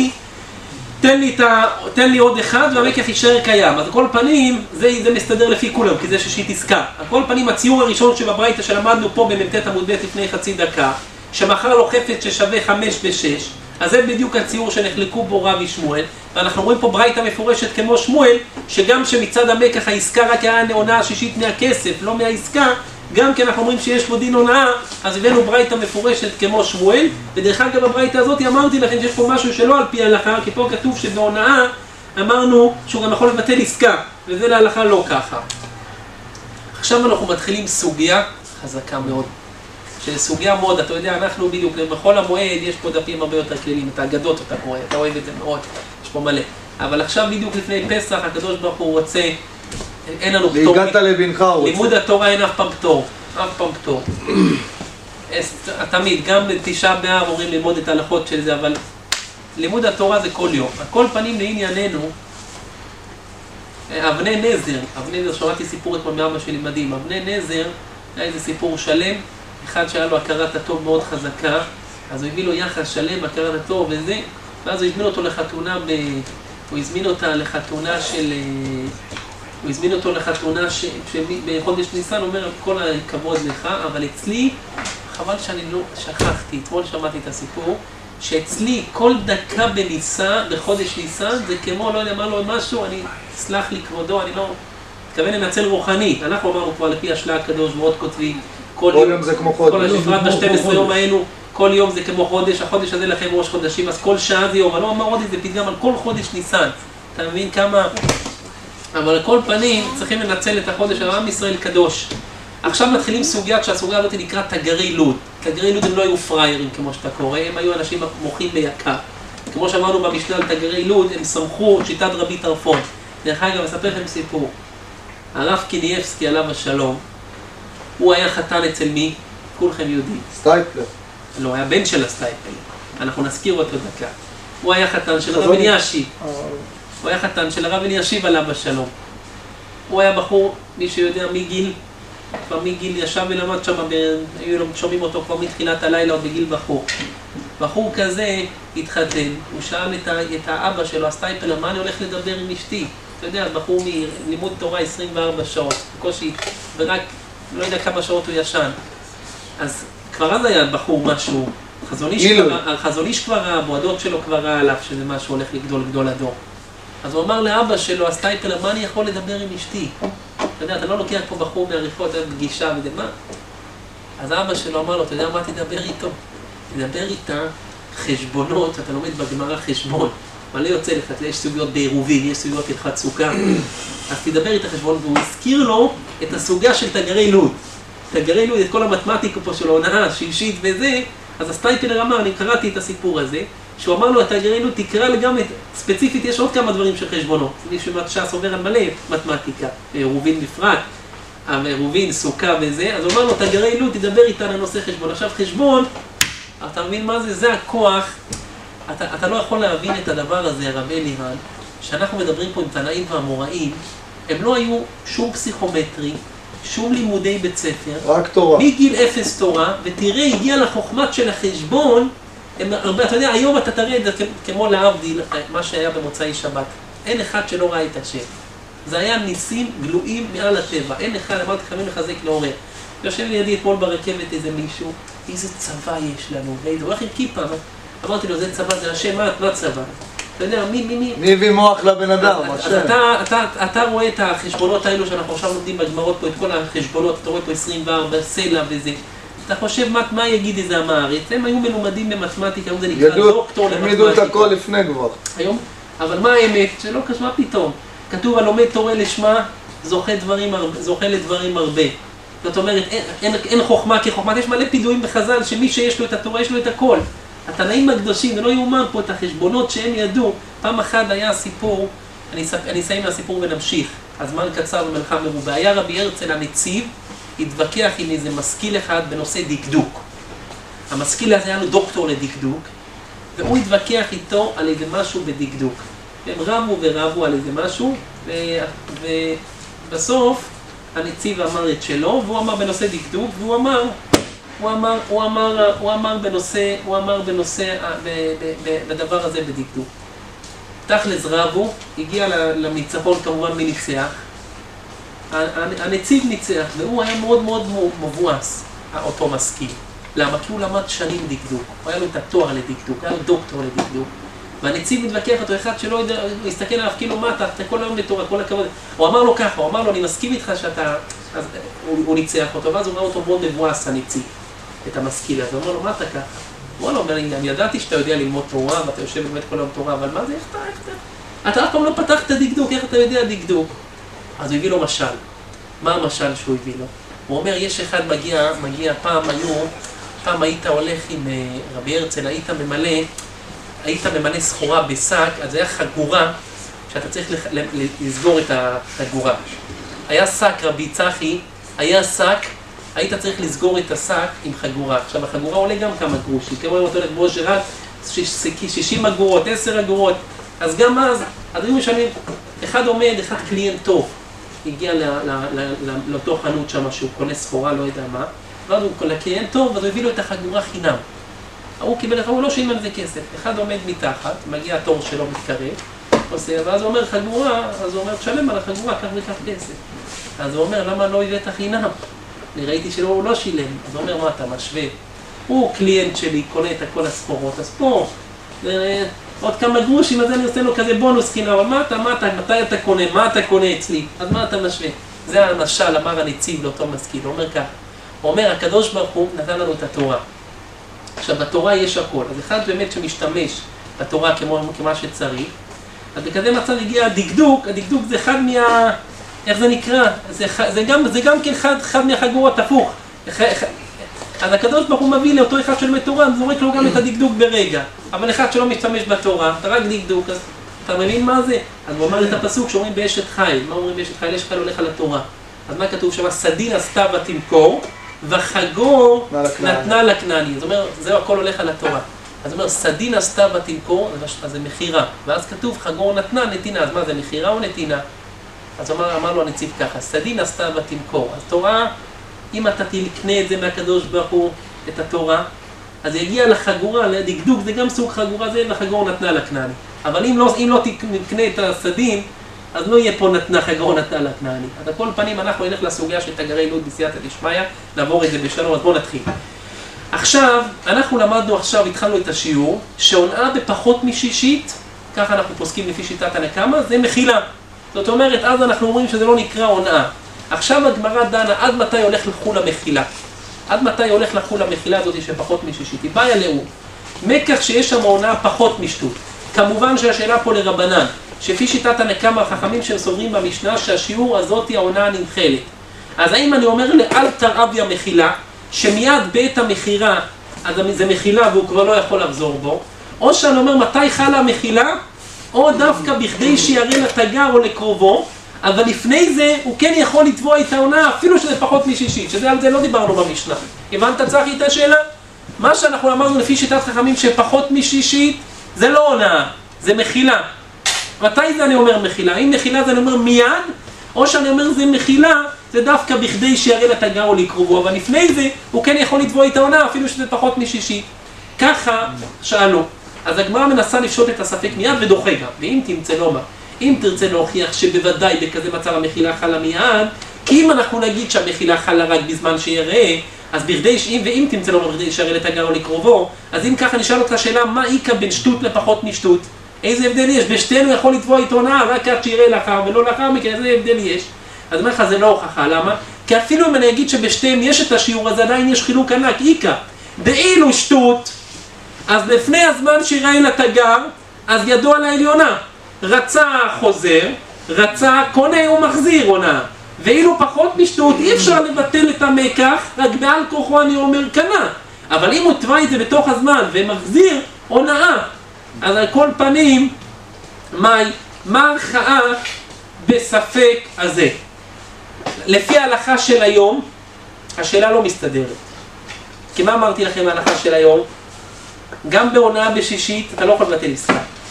תן לי עוד אחד והמקח יישאר קיים. אז כל פנים, זה מסתדר לפי כולם, כי זה שישית עסקה. על כל פנים, הציור הראשון שבברייתא שלמדנו פה במ"ט עמוד ב' לפני חצי דקה, שמכר לו חפץ ששווה 5 ב-6, אז זה בדיוק הציור שנחלקו בו רבי שמואל, ואנחנו רואים פה ברייתא מפורשת כמו שמואל, שגם שמצד המקח העסקה רק היה הונאה השישית מהכסף, לא מהעסקה, גם כי אנחנו אומרים שיש בו דין הונאה, אז הבאנו ברייתא מפורשת כמו שמואל, ודרך אגב בברייתא הזאת אמרתי לכם שיש פה משהו שלא על פי ההלכה, כי פה כתוב שבהונאה אמרנו שהוא גם יכול לבטל עסקה, וזה להלכה לא ככה. עכשיו אנחנו מתחילים סוגיה חזקה מאוד. סוגיה מאוד, אתה יודע, אנחנו בדיוק, בכל המועד יש פה דפים הרבה יותר כללים, את האגדות אתה קורא, אתה אוהב את זה מאוד, יש פה מלא. אבל עכשיו בדיוק לפני פסח, הקדוש ברוך הוא רוצה, אין לנו פטור. והגעת לבנך הוא רוצה. לימוד התורה אין אף פעם פטור, אף פעם פטור. תמיד, גם בתשעה באב אומרים ללמוד את ההלכות של זה, אבל לימוד התורה זה כל יום. הכל פנים לענייננו, אבני נזר, שמעתי סיפור אתמול מאבא שלי מדהים, אבני נזר, היה איזה סיפור שלם, אחד שהיה לו הכרת הטוב מאוד חזקה, אז הוא הביא לו יחס שלם, הכרת הטוב וזה, ואז הוא הזמין אותו לחתונה, הוא הזמין אותו לחתונה בחודש ניסן, הוא אומר, כל הכבוד לך, אבל אצלי, חבל שאני לא שכחתי, אתמול שמעתי את הסיפור, שאצלי כל דקה בחודש ניסן, זה כמו, לא יודע מה לו משהו, אני, סלח לי כבודו, אני לא מתכוון לנצל רוחני, אנחנו אמרנו כבר לפי השלה הקדוש, מאוד כותבים, כל יום זה כמו חודש. כל השפרת ב-12 יום האלו, כל יום זה כמו חודש, החודש הזה לכם ראש חודשים, אז כל שעה זה יום, אבל לא אמר עוד איזה פתגם על כל חודש ניסן. אתה מבין כמה? אבל על כל פנים צריכים לנצל את החודש, עם ישראל קדוש. עכשיו מתחילים סוגיה, כשהסוגיה הזאת נקרא תגרי לוד. תגרי לוד הם לא היו פריירים כמו שאתה קורא, הם היו אנשים מוחים ביקר. כמו שאמרנו במשנה על תגרי לוד, הם סמכו שיטת רבי טרפון. דרך אגב, אספר לכם סיפור. הרב קיניאבסקי עליו השלום, הוא היה חתן אצל מי? כולכם יודעים. סטייפלר. לא, היה בן של הסטייפלר. אנחנו נזכיר אותו דקה. הוא היה חתן של הרב אלישיב. הוא היה חתן של הרב אלישיב עליו השלום. הוא היה בחור, מי שיודע מגיל, כבר מגיל ישב ולמד שם, היו שומעים אותו כבר מתחילת הלילה עוד בגיל בחור. בחור כזה התחתן, הוא שאל את האבא שלו, הסטייפלר, מה אני הולך לדבר עם אשתי? אתה יודע, בחור מלימוד תורה 24 שעות, בקושי, ורק לא יודע כמה שעות הוא ישן. אז כבר אז היה בחור משהו, חזון איש כבר ראה, בועדות שלו כבר ראה עליו שזה משהו הולך לגדול גדול הדור. אז הוא אמר לאבא שלו, הסטייפלר, מה אני יכול לדבר עם אשתי? אתה יודע, אתה לא לוקח פה בחור מעריכות, אין פגישה וזה, מה? אז אבא שלו אמר לו, אתה יודע מה תדבר איתו? תדבר איתה חשבונות, אתה לומד בגמרא חשבון. מלא יוצא לך, יש סוגיות בעירובין, יש סוגיות הלכת סוכה. אז תדבר איתה חשבון, והוא הזכיר לו את הסוגיה של תגרי לוד. תגרי לוד, את כל המתמטיקה פה של ההונאה, שישית וזה, אז הסטייפלר אמר, אני קראתי את הסיפור הזה, שהוא אמר לו, התגרי לוד תקרא גם את, ספציפית יש עוד כמה דברים של חשבונות. מי שש"ס עובר על מלא מתמטיקה, עירובין בפרט, עירובין, סוכה וזה, אז הוא אמר לו, תגרי לוד תדבר איתה על הנושא חשבון. עכשיו חשבון, אתה מבין מה זה? זה הכוח. אתה לא יכול להבין את הדבר הזה, הרב אלירן, שאנחנו מדברים פה עם תנאים והמוראים, הם לא היו שום פסיכומטרי, שום לימודי בית ספר, רק תורה. מגיל 0 תורה, ותראה, הגיע לחוכמת של החשבון, אתה יודע, היום אתה תראה את זה כמו להבדיל, מה שהיה במוצאי שבת. אין אחד שלא ראה את השם. זה היה ניסים גלויים מעל הטבע. אין אחד, אמרתי חייבים לחזק לעורר. יושב לידי אתמול ברכבת איזה מישהו, איזה צבא יש לנו, ואיזה, הוא הולך עם כיפה, אמרתי לו, זה צבא, זה השם, מה צבא? אתה יודע, מי הביא מוח לבן אדם, אז אתה רואה את החשבונות האלו שאנחנו עכשיו לומדים בגמרות פה, את כל החשבונות, אתה רואה פה 24, סלע וזה. אתה חושב מה יגיד איזה עם הארץ? הם היו מלומדים במתמטיקה, זה נקרא דוקטור למתמטיקה. הם ידעו את הכל לפני כבר. היום? אבל מה האמת? שלא קשמה פתאום. כתוב, הלומד תורה לשמה, זוכה לדברים הרבה. זאת אומרת, אין חוכמה כחוכמה, יש מלא פידויים בחז"ל שמי שיש לו את התורה, יש לו את הכל. התנאים הקדושים, זה לא יאומן פה את החשבונות שהם ידעו. פעם אחת היה סיפור אני אסיים מהסיפור ונמשיך. הזמן קצר ומלאכה מרובה. היה רבי הרצל הנציב, התווכח עם איזה משכיל אחד בנושא דקדוק. המשכיל הזה היה לו דוקטור לדקדוק, והוא התווכח איתו על איזה משהו בדקדוק. הם רבו על איזה משהו, ובסוף הנציב אמר את שלו, והוא אמר בנושא דקדוק, והוא אמר בנושא בדבר הזה בדקדוק. תכלס רבו, הגיע לניצחון, כמובן מי ניצח. הנציב ניצח, והוא היה מאוד מאוד מבואס, אותו משכיל. למה? כי הוא למד שנים דקדוק, הוא היה לו את התואר לדקדוק, היה לו דוקטור לדקדוק. והנציב מתווכח אותו אחד שלא יודע, הוא הסתכל עליו כאילו מה אתה כל היום בתורה, כל הכבוד. הוא אמר לו ככה, הוא אמר לו אני מסכים איתך שאתה, אז הוא ניצח אותו, ואז הוא אמר אותו מאוד מבואס הנציב, את המשכיל הזה. הוא אמר לו מה אתה ככה? הוא אמר לו, אני ידעתי שאתה יודע ללמוד תורה ואתה יושב באמת כל היום תורה, אבל מה זה, איך אתה אף פעם לא פתחת דקדוק, איך אתה יודע דקדוק? אז הוא הביא לו משל. מה המשל שהוא הביא לו? הוא אומר, יש אחד מגיע פעם היית הולך עם רבי הרצל, היית ממלא סחורה בשק, אז היה חגורה, שאתה צריך לסגור את החגורה. היה שק, רבי צחי, היית צריך לסגור את השק עם חגורה. עכשיו, החגורה עולה גם כמה גרושים, כמו אם אתה הולך בראש רק 60 אגורות, 10 אגורות, אז גם אז היו משלמים, אחד קליינט טוב, הגיע לאותו חנות שם שהוא קונה סחורה, לא יודע מה, ואז הוא לקליינט טוב, ואז הוא הביא לו את החגורה חינם. הוא קיבל לך, הוא לא שילם על זה כסף. אחד עומד מתחת, מגיע התור שלו מתקרב, ואז הוא אומר חגורה, אז הוא אומר, תשלם על החגורה, כך וכך כסף. אז הוא אומר, למה לא הבאת חינם? אני ראיתי שהוא לא שילם. אז הוא אומר, מה אתה משווה? הוא קליינט שלי, קונה את כל הסחורות, אז פה, עוד כמה גרושים, אז אני עושה לו כזה בונוס חינם, אבל מתי אתה קונה? מה אתה קונה אצלי? אז מה אתה משווה? זה המשל, אמר הנציב לאותו משכיל, הוא אומר כך, הוא אומר, הקדוש ברוך הוא נתן לנו את התורה. עכשיו, בתורה יש הכל, אז אחד באמת שמשתמש בתורה כמה שצריך, אז בכזה מצב הגיע הדקדוק זה אחד איך זה נקרא? זה גם כן אחד מהחגורות הפוך. אז הקדוש ברוך הוא מביא לאותו אחד שלומד תורה, זורק לו גם את הדקדוק ברגע. אבל אחד שלא משתמש בתורה, אתה רק דקדוק, אז אתה מבין מה זה? אז הוא אמר את הפסוק שאומרים באשת חיל. מה אומרים באשת חיל? אשת חיל הולך על התורה. אז מה כתוב שם? סדין עשתה ותמכור, וחגור נתנה לכנעני. זאת אומרת, זהו הכל הולך על התורה. אז הוא אומר, סדין עשתה ותמכור, אז זה מחירה. ואז כתוב, חגור נתנה, נתינה. אז מה, זה מחירה או נתינה? אז אמר לו הנציב ככה, סדין עשתה ותמכור. אז תורה, אם אתה תקנה את זה מהקדוש ברוך הוא, את התורה, אז יגיע לחגורה, לדקדוק, זה גם סוג חגורה זה, וחגור נתנה לכנעני. אבל אם לא תקנה את הסדין, אז לא יהיה פה חגור נתנה לכנעני. אז על כל פנים אנחנו נלך לסוגיה של תגרי לוד בסייעתא דשמיא, נעבור את זה בשלום, אז בואו נתחיל. עכשיו, אנחנו למדנו התחלנו את השיעור, שהונאה בפחות משישית, ככה אנחנו פוסקים לפי שיטת הנקמה, זה מחילה. זאת אומרת, אז אנחנו אומרים שזה לא נקרא הונאה. עכשיו הגמרא דנה, עד מתי הולך לחול המחילה? עד מתי הולך לחול המחילה הזאת שפחות משישית? היא באה לאור. מכך שיש שם הונאה פחות משטות. כמובן שהשאלה פה לרבנן, שפי שיטת הנקמה, החכמים שהם סוברים במשנה, שהשיעור הזאת היא ההונאה הנמחלת. אז האם אני אומר לאל תרעביה מחילה, שמיד בעת המחירה, אז זה מחילה והוא כבר לא יכול לחזור בו, או שאני אומר מתי חלה המחילה, או דווקא בכדי שיראה לתגר או לקרובו, אבל לפני זה הוא כן יכול לתבוע את ההונאה, אפילו שזה פחות משישית, שזה על זה לא דיברנו במשנה. הבנת צחי את השאלה? מה שאנחנו אמרנו לפי שיטת חכמים שפחות משישית, זה לא הונאה, זה מחילה. מתי זה אני אומר מחילה? אם מחילה זה אני אומר מיד, או שאני אומר זה מחילה, זה דווקא בכדי שיראה לתגר או לקרובו, אבל לפני זה הוא כן יכול לתבוע את ההונאה, אפילו שזה פחות משישית. ככה שאלו. אז הגמרא מנסה לפשוט את הספק מיד ודוחה גם, ואם תמצא לומר, אם תרצה להוכיח שבוודאי בכזה מצב המחילה חלה מיד, כי אם אנחנו נגיד שהמחילה חלה רק בזמן שיראה, אז ואם תמצא לומר בכדי שיראה לתגר או לקרובו, אז אם ככה נשאל אותך שאלה, מה איקה בין שטות לפחות משטות? איזה הבדל יש? בשתינו יכול לתבוע את ההונאה רק עד שיראה לאחר ולא לאחר מכן, איזה הבדל יש? אז אומר לך זה לא הוכחה, למה? כי אפילו אם אני אגיד שבשתיהם יש את השיעור הזה, עדיין יש חילוק ענק, איקה. דאילו שטות, אז לפני הזמן שיראה לתגר, אז ידו על העליונה. רצה חוזר, רצה קונה ומחזיר הונאה. ואילו פחות משטות, אי אפשר לבטל את המקח, רק בעל כוחו אני אומר קנה. אבל אם הוא תבע את זה בתוך הזמן ומחזיר, הונאה. אז על כל פנים, מאי, מה ההכרעה בספק הזה? לפי ההלכה של היום, השאלה לא מסתדרת. כי מה אמרתי לכם ההלכה של היום? גם בהונאה בשישית אתה לא יכול לבטל עסקה.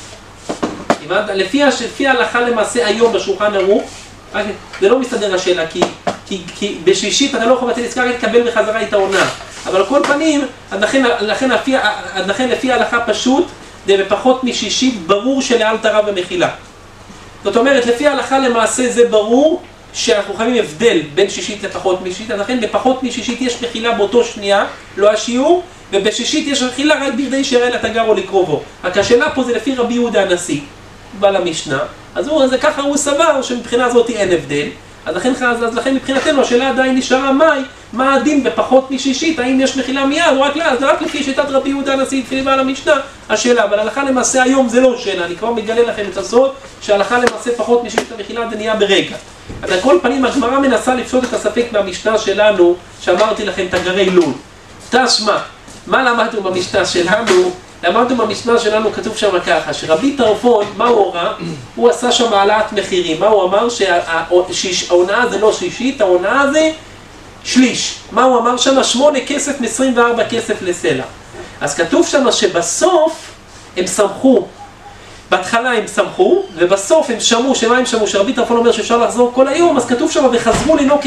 לפי ההלכה למעשה היום בשולחן ערוך, זה לא מסתדר השאלה, כי בשישית אתה לא יכול לבטל עסקה, רק תקבל בחזרה את ההונאה. אבל על כל פנים, לכן לפי ההלכה פשוט, זה בפחות משישית ברור שלאל תרה במחילה. זאת אומרת, לפי ההלכה למעשה זה ברור שאנחנו חייבים הבדל בין שישית לפחות משישית, אז לכן בפחות משישית יש מחילה באותו שנייה, לא השיעור, ובשישית יש מחילה רק בכדי שיראה לתגר או לקרובו. רק השאלה פה זה לפי רבי יהודה הנשיא, בעל המשנה, אז ככה הוא סבר שמבחינה הזאת אין הבדל, אז לכן מבחינתנו השאלה עדיין נשארה מה הדין בפחות משישית, האם יש מחילה מיד, או רק לפי שיטת רבי יהודה הנשיא התחיל בעל המשנה, השאלה, אבל הלכה למעשה היום זה לא שאלה, אני כבר מגלה לכם את הסוד, שהלכה למעשה פחות משישית המחילה זה נהיה ברגע. אז על כל פנים הגמרא מנסה לפשוט את הספק מהמשנה שלנו, שאמרתי לכם תגרי לול. תשמע, מה למדנו במשנה שלנו? למדנו במשנה שלנו כתוב שם ככה, שרבי טרפון, מה הוא הורה? הוא עשה שם העלאת מחירים. מה הוא אמר? שההונאה זה לא שישית, ההונאה זה שליש. מה הוא אמר שם? 8 כסף מ-24 כסף לסלע. אז כתוב שם שבסוף הם סמכו. בהתחלה הם סמכו, ובסוף הם שמעו, שמה הם שמעו? שרבי טרפון אומר שאפשר לחזור כל היום, אז כתוב שם וחזרו לנהוג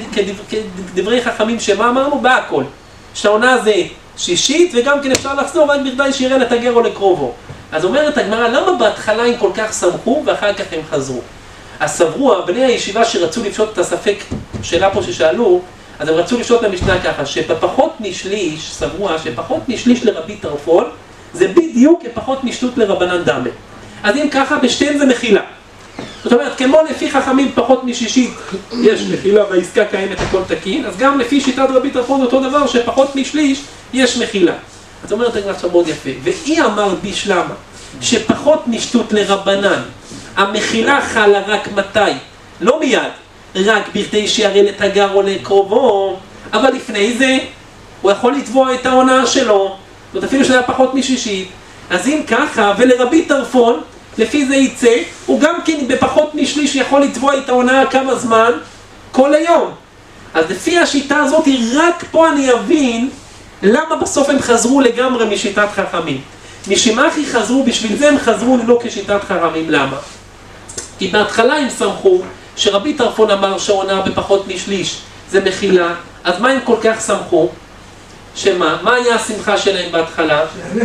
כדברי חכמים שמה אמרנו? בהכל. שההונאה זה שישית, וגם כן אפשר לחזור רק בכדי שיראה לתגר או לקרובו. אז אומרת הגמרא, למה בהתחלה הם כל כך סמכו ואחר כך הם חזרו? אז סברו, בני הישיבה שרצו לפשוט את הספק, שאלה פה ששאלו, אז הם רצו לפשוט למשנה ככה, שבפחות משליש, סברו, שפחות משליש לרבי טרפון, זה בדיוק כפחות משתות לרבנן דמה. אז אם ככה, בשתיהן זה מחילה. זאת אומרת, כמו לפי חכמים פחות משישית יש מחילה והעסקה קיימת הכל תקין, אז גם לפי שיטת רבי טרפון אותו דבר שפחות משליש יש מחילה. אז אומרת הגמרא עכשיו מאוד יפה, והיא אמרת בשלמה שפחות משתות לרבנן, המחילה חלה רק מתי? לא מיד, רק בכדי שיראה לתגר או לקרובו, אבל לפני זה הוא יכול לתבוע את ההונאה שלו, זאת אפילו שזה היה פחות משישית. אז אם ככה, ולרבי טרפון, לפי זה יצא, הוא גם כן בפחות משליש יכול לתבוע את ההונאה כמה זמן? כל היום. אז לפי השיטה הזאת, רק פה אני אבין למה בסוף הם חזרו לגמרי משיטת חכמים. משמחי חזרו, בשביל זה הם חזרו לא כשיטת חכמים. למה? כי בהתחלה הם סמכו שרבי טרפון אמר שההונאה בפחות משליש זה מחילה, אז מה הם כל כך סמכו? שמה? מה היה השמחה שלהם בהתחלה?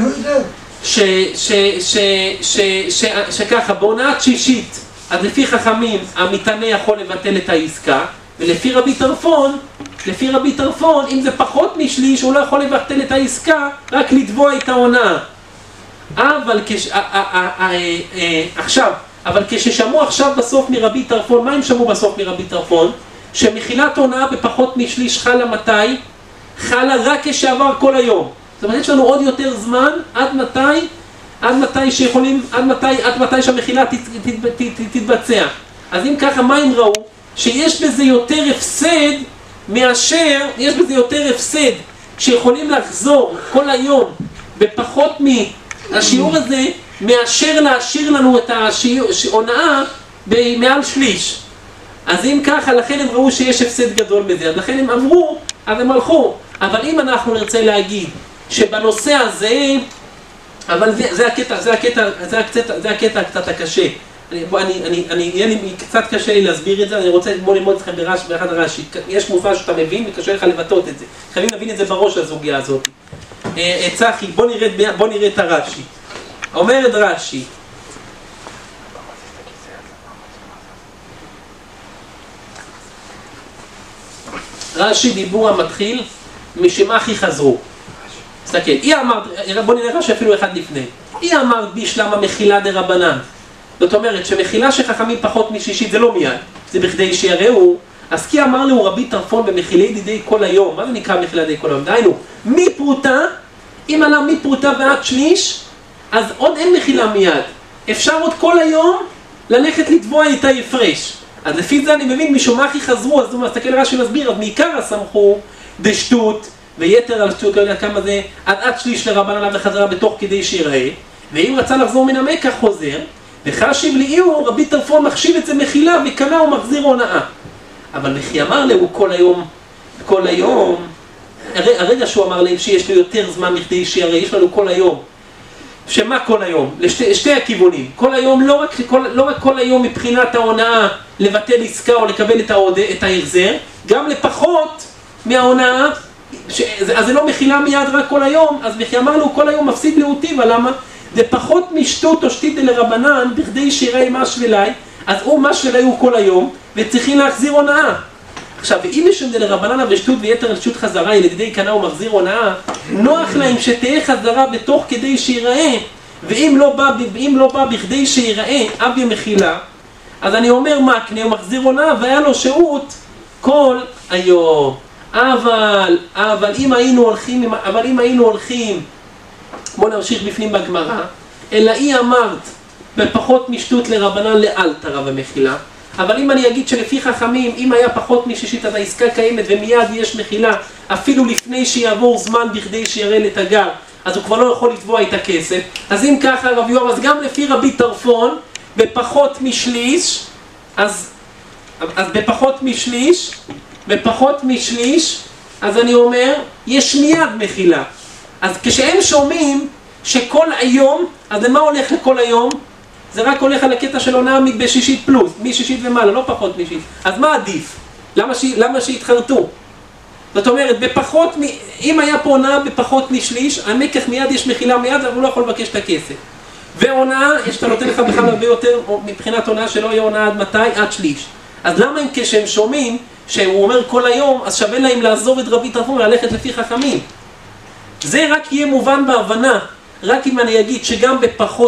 שככה, בהונאת שישית, אז לפי חכמים המתנה יכול לבטל את העסקה, ולפי רבי טרפון, אם זה פחות משליש, הוא לא יכול לבטל את העסקה, רק לתבוע את ההונאה. אבל כששמעו עכשיו בסוף מרבי טרפון, מה הם שמעו בסוף מרבי טרפון? שמחילת הונאה בפחות משליש חלה מתי? חלה רק כשעבר כל היום. זאת אומרת, יש לנו עוד יותר זמן, עד מתי שהמחילה תתבצע. אז אם ככה, מה הם ראו? שיש בזה יותר הפסד כשיכולים לחזור כל היום בפחות מהשיעור הזה, מאשר להשאיר לנו את ההונאה במעל שליש. אז אם ככה, לכן הם ראו שיש הפסד גדול בזה, אז לכן הם עברו, אז הם הלכו. אבל אם אנחנו נרצה להגיד שבנושא הזה, אבל זה הקטע קצת הקשה. יהיה לי קצת קשה לי להסביר את זה, אני רוצה ללמוד אתכם באחד הרש"י. יש מופע שאתה מבין וקשה לך לבטאות את זה. חייבים להבין את זה בראש הזוגיה הזאת. צחי, בוא נראה את הרש"י. אומרת רש"י, רש"י דיבור המתחיל, משמחי חזרו. תסתכל, בוא נראה רש"י אפילו אחד לפני. היא אמרת בשלמה מחילה דרבנן. זאת אומרת שמחילה שחכמים פחות משישית זה לא מיד, זה בכדי שיראו. אז כי אמר לו רבי טרפון במחילי דידי כל היום. מה זה נקרא מחילה דידי כל היום? דהיינו, מפרוטה, אם עלה מפרוטה ועד שליש, אז עוד אין מחילה מיד. אפשר עוד כל היום ללכת לתבוע את ההפרש. אז לפי זה אני מבין, משומחי חזרו, אז הוא מסתכל רש"י מסביר, אז מעיקר הסמכו דשטות, ויתר על שטות, לא יודע כמה זה, עד שליש לרבנן עליו וחזרה בתוך כדי שיראה, ואם רצה לחזור מן המקח חוזר, וחשיב לאיהו, רבי טרפון מחשיב את זה מחילה, וקנה ומחזיר הונאה. אבל וכי אמר להו כל היום, הרגע שהוא אמר להם שיש לו יותר זמן מכדי שיראה, יש לנו כל היום. שמה כל היום? לשתי הכיוונים. כל היום, לא רק כל היום מבחינת ההונאה לבטל עסקה או לקבל את ההחזר, גם לפחות מההונאה, אז זה לא מחילה מיד רק כל היום, אז וכי אמר לו כל היום מפסיד להוטיבה, למה? זה פחות משתות או שתית לרבנן בכדי שיראה משוולי, אז הוא משוולי הוא כל היום, וצריכים להחזיר הונאה. עכשיו, ואם יש זה לרבנן ושתות ויתר רשות חזרה, ילידי קנה ומחזיר הונאה, נוח להם שתהיה חזרה בתוך כדי שיראה, ואם לא בא בכדי שיראה, אבי מחילה, אז אני אומר מקנה ומחזיר הונאה, והיה לו שהות כל היום. אבל אם היינו הולכים, בוא נמשיך בפנים בגמרא, אלא היא אמרת בפחות משתות לרבנן לאלתרא ומחילה, אבל אם אני אגיד שלפי חכמים, אם היה פחות משישית אז העסקה קיימת ומיד יש מחילה, אפילו לפני שיעבור זמן בכדי שיראה לתגר, אז הוא כבר לא יכול לתבוע את הכסף. אז אם ככה רב יואב, אז גם לפי רבי טרפון, בפחות משליש, אז בפחות משליש, אז אני אומר, יש מיד מחילה. אז כשהם שומעים שכל היום, אז למה הולך לכל היום? זה רק הולך על הקטע של הונאה בשישית פלוס, משישית ומעלה, לא פחות משישית. אז מה עדיף? למה שיתחרטו? זאת אומרת, אם היה פה הונאה בפחות משליש, המקח מיד יש מחילה מיד, אבל הוא לא יכול לבקש את הכסף. והונאה, שאתה נותן לך בכלל הרבה יותר, מבחינת הונאה שלא יהיה הונאה עד מתי? עד שליש. אז למה אם כשהם שומעים, שהוא אומר כל היום, אז שווה להם לעזוב את רבי טרפון וללכת לפי חכמים? זה רק יהיה מובן בהבנה, רק אם אני אגיד שגם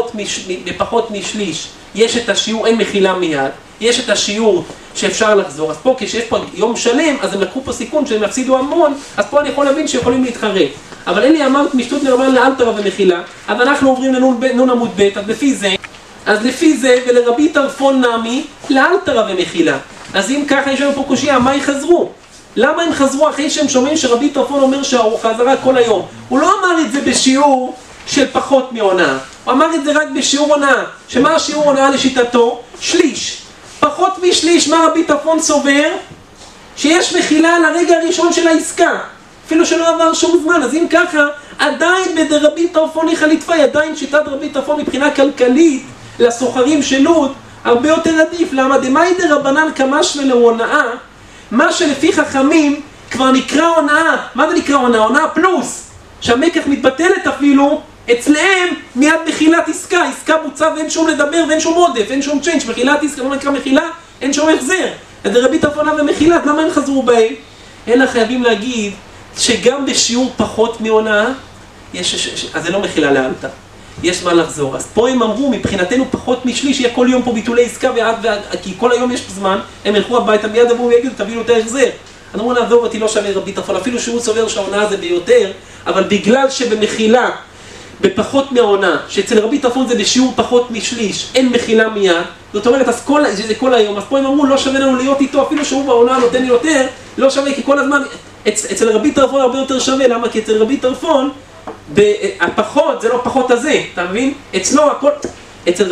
בפחות משליש יש את השיעור, אין מחילה מיד, יש את השיעור שאפשר לחזור. אז פה כשיש פה יום שלם, אז הם לקחו פה סיכון שהם יפסידו המון, אז פה אני יכול להבין שיכולים להתחרט. אבל אין לי אמרת משתות לרבנן לאלתרא ומחילה, אז אנחנו עוברים לנון עמוד ב', אז לפי זה ולרבי טרפון נמי לאלתרא ומחילה. אז אם ככה יש לנו פה קושיה, מה יחזרו? למה הם חזרו אחרי שהם שומעים שרבי טרפון אומר שהחזרה כל היום? הוא לא אמר את זה בשיעור של פחות מהונאה, הוא אמר את זה רק בשיעור הונאה. שמה השיעור הונאה לשיטתו? שליש. פחות משליש, מה רבי טרפון סובר? שיש מחילה על הרגע הראשון של העסקה, אפילו שלא עבר שום זמן. אז אם ככה, עדיין בדרבי טרפון חליטפאי, עדיין שיטת רבי טרפון מבחינה כלכלית לסוחרים של לוד הרבה יותר עדיף. למה? דמאי דרבנן כמשווה להונאה, מה שלפי חכמים כבר נקרא הונאה. מה זה נקרא הונאה? הונאה פלוס, שהמקח מתבטלת אפילו, אצלהם מיד מחילת עסקה, עסקה בוצעה ואין שום לדבר ואין שום עודף, אין שום צ'יינג', מחילת עסקה, לא נקרא מחילה, אין שום החזר. אז רבי טרפון ומחילת, למה הם חזרו בהם? אלא חייבים להגיד שגם בשיעור פחות מהונאה, אז זה לא מחילה לאלתר, יש מה לחזור. אז פה הם אמרו, מבחינתנו פחות משליש, יהיה כל יום פה ביטולי עסקה, כי כל היום יש זמן, הם ילכו הביתה, מיד עברו ויגידו, תביאו את ההחזר. אז אמרו, נעזוב אותי, לא שווה רבי טרפון, אפילו שהוא סובר שההונאה זה ביותר, אבל בגלל שבמחילה, בפחות מההונאה, שאצל רבי טרפון זה בשיעור פחות משליש, אין מחילה מיד, זאת אומרת, אז זה כל היום, אז פה הם אמרו, לא שווה לנו להיות איתו, אפילו שהוא בהונאה נותן יותר, לא שווה, כי כל הזמן, אצל רבי טרפון הרבה יותר שווה. למה? כי אצל רבי טרפון, הפחות זה לא פחות הזה, אתה מבין? אצלו הכל, אצל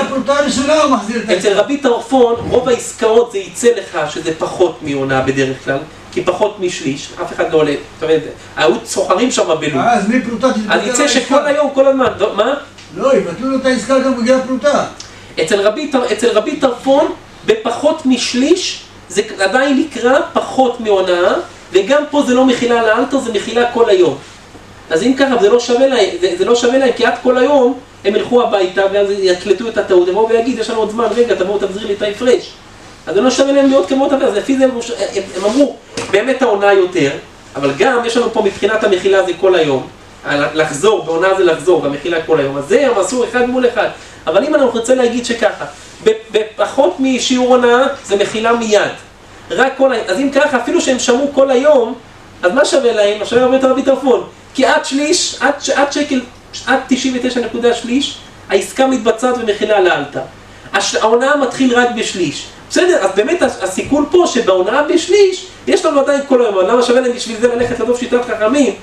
רבי טרפון, רוב העסקאות זה יצא לך שזה פחות מהונאה בדרך כלל, כי פחות משליש, אף אחד לא עולה, זאת אומרת, היו סוחרים שם בלוד. אז מי פרוטה תתבטל אז יצא שכל היום, כל הזמן, מה? לא, יבטלו לו את העסקה גם בגלל פרוטה. אצל רבי טרפון, בפחות משליש, זה עדיין נקרא פחות מהונאה, וגם פה זה לא מחילה לאלתר, זה מחילה כל היום. אז אם ככה, זה לא שווה להם, כי עד כל היום הם ילכו הביתה, ואז יקלטו את הטעות, הם ויגיד, יש לנו עוד זמן, רגע, תבואו תחזיר לי את ההפרש. אז זה לא שווה להם להיות כמות הזה, אז לפי זה הם אמרו, באמת ההונאה יותר, אבל גם יש לנו פה מבחינת המחילה זה כל היום, לחזור, בהונאה זה לחזור, והמחילה כל היום, אז זה הם עשו אחד מול אחד. אבל אם אנחנו רוצה להגיד שככה, בפחות משיעור הונאה זה מחילה מיד, רק כל היום. אז אם ככה, אפילו שהם שמעו כל היום, אז מה שווה להם? שווה הרבה יותר רבי טרפון, כי עד שליש, עד שקל, עד 99.3, העסקה מתבצעת ומחילה לאלתר. ההונאה מתחיל רק בשליש. בסדר, אז באמת הסיכון פה שבהונאה בשליש, יש לנו עדיין כל היום. למה שווה להם בשביל זה ללכת לדוב שיטת חכמים?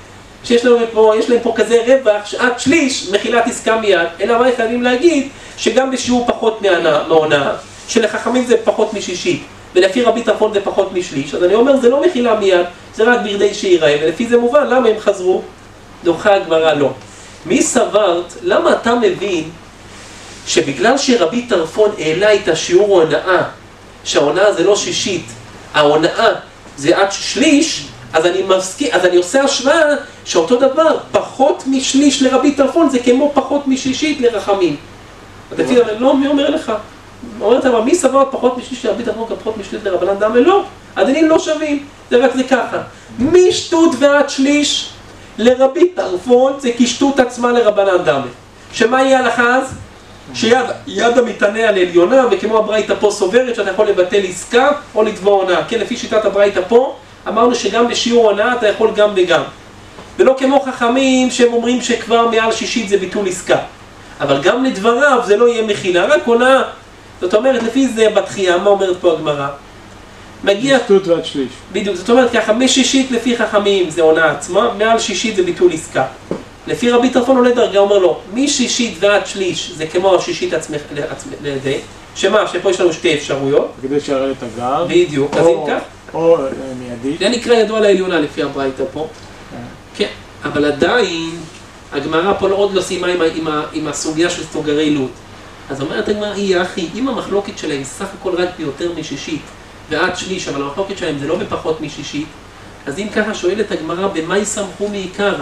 שיש להם פה כזה רווח שעד שליש מחילת עסקה מיד, אלא מה חייבים להגיד שגם בשיעור פחות מההונאה, שלחכמים זה פחות משישית, ולפי רבי טרפון זה פחות משליש, אז אני אומר זה לא מחילה מיד, זה רק ברדי שיראה, ולפי זה מובן למה הם חזרו, דוחה הגמרא לא. מי סברת, למה אתה מבין שבגלל שרבי טרפון העלה את השיעור ההונאה, שההונאה זה לא שישית, ההונאה זה עד שליש, אז אני עושה השוואה שאותו דבר, פחות משליש לרבי טרפון זה כמו פחות משישית לרחמים. לפי זה לא, מי אומר לך? אומרת אבל מי סבר פחות משליש לרבי טרפון כפחות משליש לרבנן דמה? לא, הדנים לא שווים, זה רק זה ככה. משטות ועד שליש לרבי טרפון זה כשטות עצמה לרבנן דמה. שמה יהיה ההלכה אז? שיד המתענה על עליונה, וכמו הברייתא פה סוברת שאתה יכול לבטל עסקה או לתבוע הונאה. כן, לפי שיטת הברייתא פה אמרנו שגם בשיעור הונאה אתה יכול גם וגם. ולא כמו חכמים שהם אומרים שכבר מעל שישית זה ביטול עסקה. אבל גם לדבריו זה לא יהיה מחילה, רק הונאה. זאת אומרת, לפי זה בתחייה, מה אומרת פה הגמרא? מגיע... משטות ועד שליש. בדיוק, זאת אומרת ככה, משישית לפי חכמים זה הונאה עצמה, מעל שישית זה ביטול עסקה. לפי רבי טרפון עולה דרגה, אומר לו, משישית ועד שליש זה כמו השישית לידי, שמה? שפה יש לנו שתי אפשרויות. כדי שיראה את הגב. בדיוק, אז אם כך. או מיידית. זה נקרא ידוע לעליונה לפי הברייתא פה. כן, אבל עדיין, הגמרא פה עוד לא סיימה עם הסוגיה של סוגרי לוט. אז אומרת הגמרא, אחי, אם המחלוקת שלהם סך הכל רק ביותר משישית ועד שליש, אבל המחלוקת שלהם זה לא בפחות משישית, אז אם ככה שואלת הגמרא, במה יסמכו מעיקרא?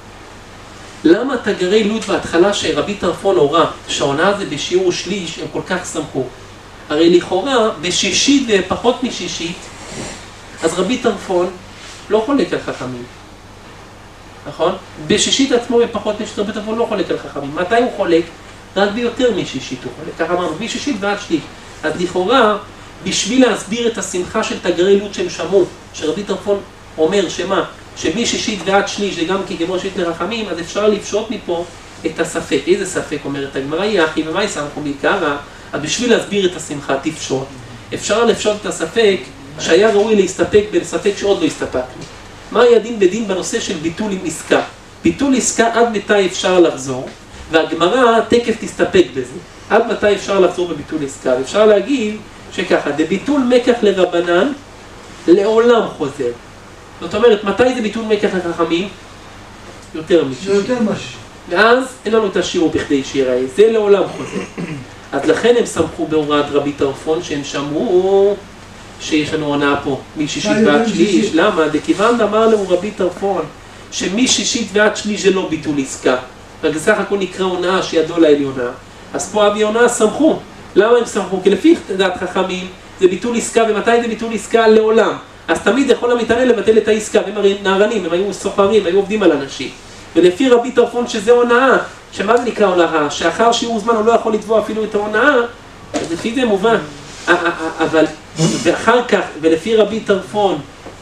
למה תגרי לוט בהתחלה שרבי טרפון הורה שההונאה זה בשיעור שליש, הם כל כך סמכו? הרי לכאורה, בשישית ופחות משישית, אז רבי טרפון לא חולק על חכמים. נכון? בשישית עצמו ופחות משישית, רבי טרפון לא חולק על חכמים. מתי הוא חולק? רק ביותר משישית הוא חולק. ככה אמרנו, משישית ועד שליש. אז לכאורה, בשביל להסביר את השמחה של תגרי לוט שהם שמעו, שרבי טרפון אומר שמה? שמשישית ועד שליש זה גם כמו שישית לרחמים, אז אפשר לפשוט מפה את הספק. איזה ספק אומרת הגמרא? אחי, ומה יסמכו בעיקרא? אז בשביל להסביר את השמחה, תפשוט. אפשר לפשוט את הספק שהיה ראוי להסתפק בספק שעוד לא הסתפקנו. מה היה דין בדין בנושא של ביטול עם עסקה? ביטול עסקה עד מתי אפשר לחזור, והגמרא תקף תסתפק בזה. עד מתי אפשר לחזור בביטול עסקה? אפשר להגיד שככה, דביטול מקח לרבנן לעולם חוזר. זאת אומרת, מתי זה ביטול מקח לחכמים? יותר משישית. זה יותר משהו. ואז אין לנו את השיעור בכדי שיראה, זה לעולם חוזר. אז לכן הם סמכו בהוראת רבי טרפון שהם שמעו שיש לנו הונאה פה, משישית ועד שליש. למה? דכיוון אמר לנו רבי טרפון שמשישית ועד שליש זה לא ביטול עסקה. רק בסך הכל נקרא הונאה שידו לעליונה. אז פה אבי הונאה סמכו. למה הם סמכו? כי לפי דעת חכמים זה ביטול עסקה, ומתי זה ביטול עסקה? לעולם. אז תמיד יכול המתענה לבטל את העסקה, והם הרי נערנים, הם היו סוחרים, היו עובדים על אנשים. ולפי רבי טרפון שזה הונאה, שמה זה נקרא הונאה? שאחר שיעור זמן הוא לא יכול לתבוע אפילו את ההונאה, אז לפי זה מובן. אבל, ואחר כך, ולפי רבי טרפון,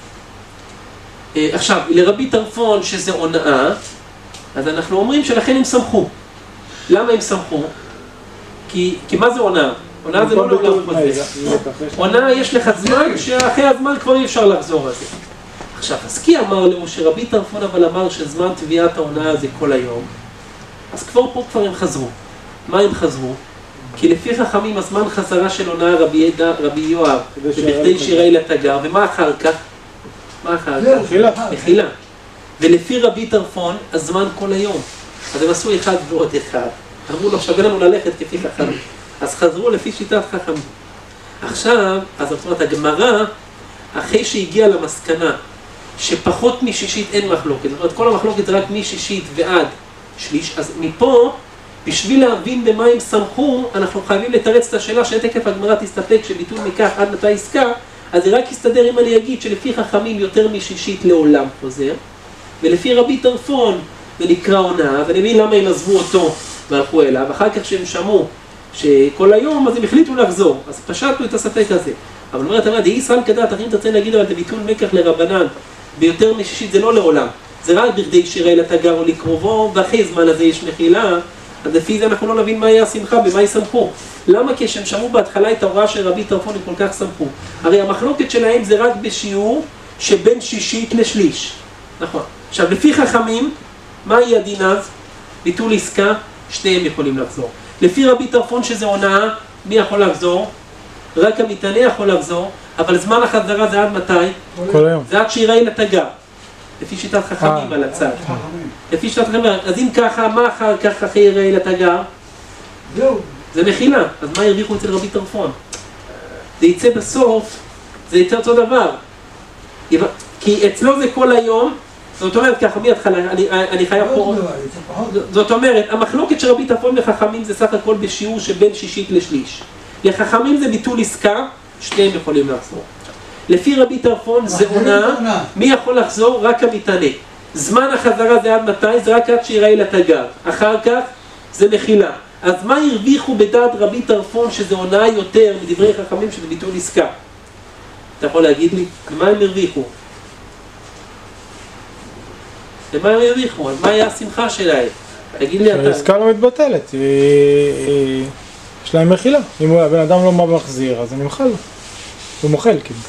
עכשיו, לרבי טרפון שזה הונאה, אז אנחנו אומרים שלכן הם סמכו. למה הם סמכו? כי מה זה הונאה? הונאה זה לא לעולם חוזר. הונאה יש לך זמן שאחרי הזמן כבר אי אפשר לחזור על זה. עכשיו, אז כי אמר לו שרבי טרפון אבל אמר שזמן תביעת ההונאה זה כל היום, אז פה כבר הם חזרו. מה הם חזרו? כי לפי חכמים הזמן חזרה של הונאה רבי יואב, ובכדי שיראה לתגר, ומה אחר כך? מה אחר כך? מחילה. ולפי רבי טרפון הזמן כל היום. אז הם עשו אחד ועוד אחד. אמרו לו שווה לנו ללכת כפי חכמים. אז חזרו לפי שיטת חכמים. עכשיו, אז זאת אומרת, הגמרא, אחרי שהגיעה למסקנה שפחות משישית אין מחלוקת, זאת אומרת, כל המחלוקת זה רק משישית ועד שליש, אז מפה, בשביל להבין במה הם סמכו, אנחנו חייבים לתרץ את השאלה שתקף הגמרא תסתפק שביטול מכך עד מתי עסקה, אז זה רק יסתדר אם אני אגיד שלפי חכמים יותר משישית לעולם חוזר, ולפי רבי טרפון זה נקרא הונאה, ואני מבין למה הם עזבו אותו והלכו אליו, אחר כך שהם שמעו שכל היום, אז הם החליטו לחזור, אז פשטנו את הספק הזה. אבל אומרת, אמרת, היא סל כדעת, אחרים תרצה להגיד אבל זה ביטול מקח לרבנן, ביותר משישית זה לא לעולם, זה רק בכדי שיראה לתגר או לקרובו, ואחרי זמן הזה יש מחילה, אז לפי זה אנחנו לא נבין מה היה השמחה, במה יסמכו. למה? כי כשהם שמעו בהתחלה את ההוראה של רבי טרפון הם כל כך סמכו. הרי המחלוקת שלהם זה רק בשיעור שבין שישית לשליש. נכון. עכשיו, לפי חכמים, מה יהיה הדין אז? ביטול עסקה, שניהם יכולים לחזור. לפי רבי טרפון שזה הונאה, מי יכול לחזור? רק המתענה יכול לחזור, אבל זמן החזרה זה עד מתי? כל היום. זה עד שיראה לתגר. לפי שיטת חכמים על הצד. לפי שיטת חכמים, אז אם ככה, מה אחר כך אחרי יראה לתגר? זהו. זה מחילה, אז מה הרוויחו אצל רבי טרפון? זה יצא בסוף, זה יצא אותו דבר. כי אצלו זה כל היום, זאת אומרת ככה, מהתחלה, אני חייב פה... זאת אומרת, המחלוקת של רבי טרפון לחכמים זה סך הכל בשיעור שבין שישית לשליש. לחכמים זה ביטול עסקה, שניהם יכולים לחזור. לפי רבי טרפון זה עונה, מי יכול לחזור? רק המתענה. זמן החזרה זה עד מתי? זה רק עד שיראה לתגר. אחר כך זה מחילה. אז מה הרוויחו בדעת רבי טרפון שזה עונה יותר מדברי חכמים שזה ביטול עסקה? אתה יכול להגיד לי? מה הם הרוויחו? ומה הם הרוויחו? מה היה השמחה שלהם? תגיד לי אתה. העסקה לא מתבטלת, יש להם מחילה. אם הבן אדם לא מחזיר, אז אני מחל לו. הוא מוחל כאילו.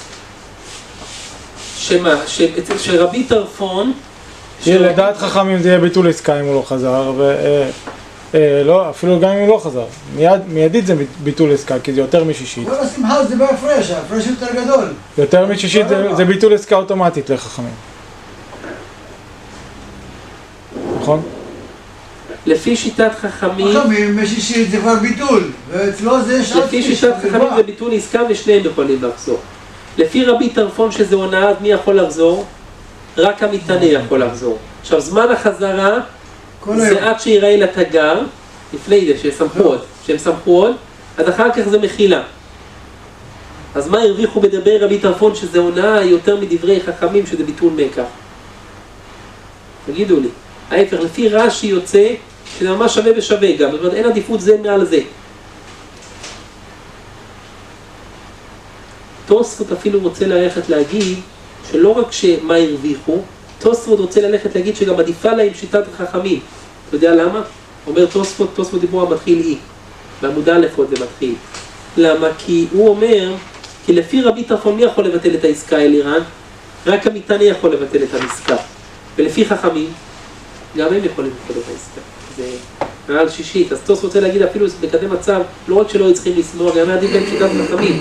שמה? שרבי טרפון... לדעת חכמים זה יהיה ביטול עסקה אם הוא לא חזר, לא, אפילו גם אם הוא לא חזר. מיידית זה ביטול עסקה, כי זה יותר משישית. כל השמחה זה בהפרש, ההפרש יותר גדול. יותר משישית זה ביטול עסקה אוטומטית לחכמים. נכון? לפי שיטת חכמים... חכמים בשישית זה כבר ביטול, ואצלו זה שעת... לפי שיטת חכמים זה ביטול עסקה ושניהם יכולים לחזור. לפי רבי טרפון שזה הונאה, מי יכול לחזור? רק המתענה יכול לחזור. עכשיו, זמן החזרה זה עד שיראה לתגר, לפני זה, שהם סמכו עוד, אז אחר כך זה מחילה. אז מה הרוויחו בדבר רבי טרפון שזה הונאה יותר מדברי חכמים שזה ביטול מקח? תגידו לי. ההפך, לפי רש"י יוצא שזה ממש שווה ושווה גם, זאת אומרת אין עדיפות זה מעל זה. תוספות אפילו רוצה ללכת להגיד שלא רק שמה הרוויחו, תוספות רוצה ללכת להגיד שגם עדיפה להם שיטת החכמים. אתה יודע למה? אומר תוספות דיבור המתחיל אי, בעמוד א' עוד זה מתחיל. למה? כי הוא אומר, כי לפי רבי טרפון מי יכול לבטל את העסקה אלירן? רק המתענה יכול לבטל את העסקה. ולפי חכמים, גם הם יכולים לבטל את העסקה. זה מעל שישית. אז תוספות רוצה להגיד אפילו בקדם מצב, לא רק שלא צריכים לשנוא, גם עדיף בין שיטת חכמים.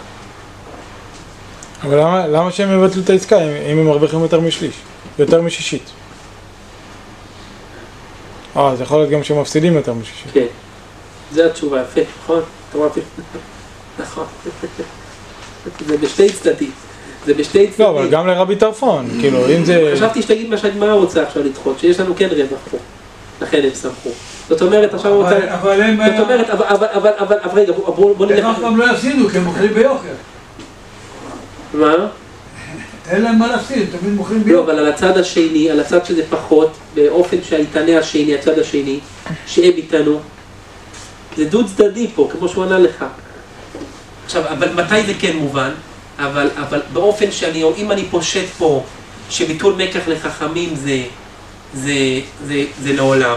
אבל למה שהם יבטלו את העסקה אם הם מרוויחים יותר משליש? יותר משישית? זה יכול להיות גם שהם מפסידים יותר משישית. כן, זו התשובה, יפה, נכון? אתה רואה אפילו, נכון. זה בשתי צדדים. לא, אבל גם לרבי טרפון, כאילו, אם זה... חשבתי שתגיד מה שהגמרא רוצה עכשיו לדחות, שיש לנו כן רווח פה. לכן הם שמחו. זאת אומרת, עכשיו הוא רוצה... אבל הם... זאת אומרת, אבל רגע, בוא נלך... הם אף פעם לא יפסידו, כי הם מוכרים ביוקר. מה? אין להם מה להפסיד, תמיד מוכרים לא, ביוקר. אבל על הצד השני, על הצד שזה פחות, באופן שהיתנה השני, הצד השני, שהם איתנו, זה דו צדדי פה, כמו שהוא ענה לך. עכשיו, אבל מתי זה כן מובן? אבל באופן שאני, אם אני פושט פה, שביטול מקח לחכמים זה לעולם,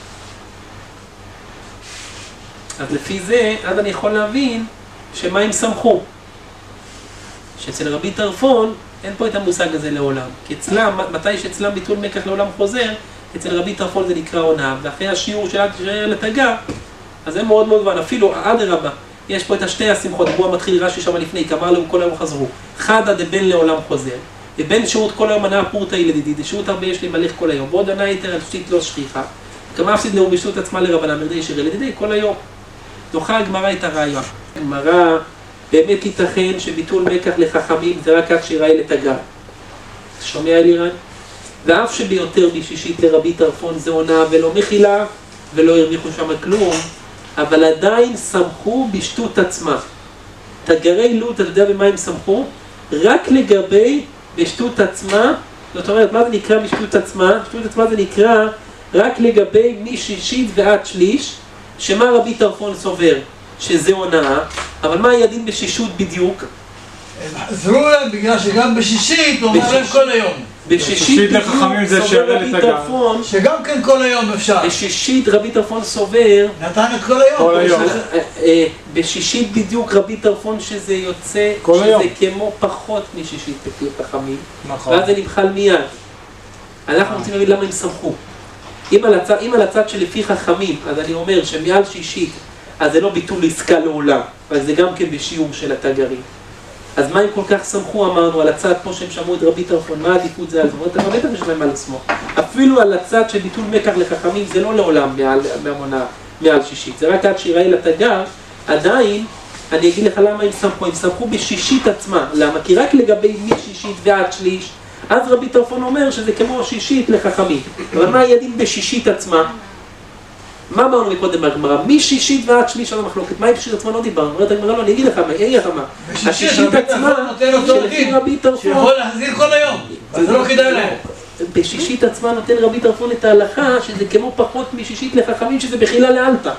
אז לפי זה, אז אני יכול להבין שמה הם שמחו. שאצל רבי טרפון, אין פה את המושג הזה לעולם. כי אצלם, מתי שאצלם ביטול מקח לעולם חוזר, אצל רבי טרפון זה נקרא עונה, ואחרי השיעור של עד שיראה לתגר, אז זה מאוד מאוד מובן, אפילו עד הרבה. יש פה את השתי השמחות, הוא מתחיל רש"י שם לפני, כאמר להם כל היום חזרו. חדא דבן לעולם חוזר, ובן שירות כל היום ענה פורתא ילידידי, דשירות הרבה יש לי מלך כל היום, ועוד ענה יתר על שתית לא שכיחה, כמה הפסיד לאור בשלות עצמה לרבנן, מרדי ישיר ילידידי כל היום. דוחה הגמרא את הרעיון. הגמרא, באמת ייתכן שביטול מקח לחכמים זה רק עד שיראה לתגר. שומע אלירן? ואף שביותר משישית לרבי טרפון זה עונה ולא מחילה, ולא הרוויחו שם כלום, אבל עדיין שמחו בשטות עצמה. תגרי לוט, אתה יודע במה הם שמחו? רק לגבי בשטות עצמה, זאת אומרת, מה זה נקרא בשטות עצמה? בשטות עצמה זה נקרא רק לגבי משישית ועד שליש, שמה רבי טרפון סובר? שזה הונאה, אבל מה הידין בשישות בדיוק? עזרו להם בגלל שגם בשישית הוא אומר להם כל היום. בשישית לחכמים זה סובר רבי טרפון, שגם כן כל היום אפשר. בשישית רבי טרפון סובר, נתן את כל היום. כל היום. בשישית בדיוק רבי טרפון שזה יוצא, שזה כמו פחות משישית לפי חכמים, נכון. ואז זה נמחל מיד. אנחנו רוצים להבין למה הם שמחו. אם על הצד שלפי חכמים, אז אני אומר שמעל שישית, אז זה לא ביטול עסקה לעולם, אבל זה גם כן בשיעור של התגרים. אז מה הם כל כך שמחו, אמרנו, על הצד פה שהם שמעו את רבי טרפון, מה העדיפות זה על זה? זאת אומרת, בטח יש להם מה לסמוך. אפילו על הצד של ביטול מקח לחכמים, זה לא לעולם מעל שישית, זה רק עד שיראה לתגר, עדיין, אני אגיד לך למה הם שמחו, הם שמחו בשישית עצמה, למה? כי רק לגבי משישית ועד שליש, אז רבי טרפון אומר שזה כמו שישית לחכמים, אבל מה הידין בשישית עצמה? מה אמרנו מקודם בגמרא? משישית ועד שליש על המחלוקת, מה היא בשישית עצמה לא דיברנו? אומרת הגמרא לא, אני אגיד לך מה, השישית עצמה שלפי רבי טרפון שיכול להחזיר כל היום, אז זה לא כדאי להם. בשישית עצמה נותן רבי טרפון את ההלכה שזה כמו פחות משישית לחכמים שזה בחילה לאלתא.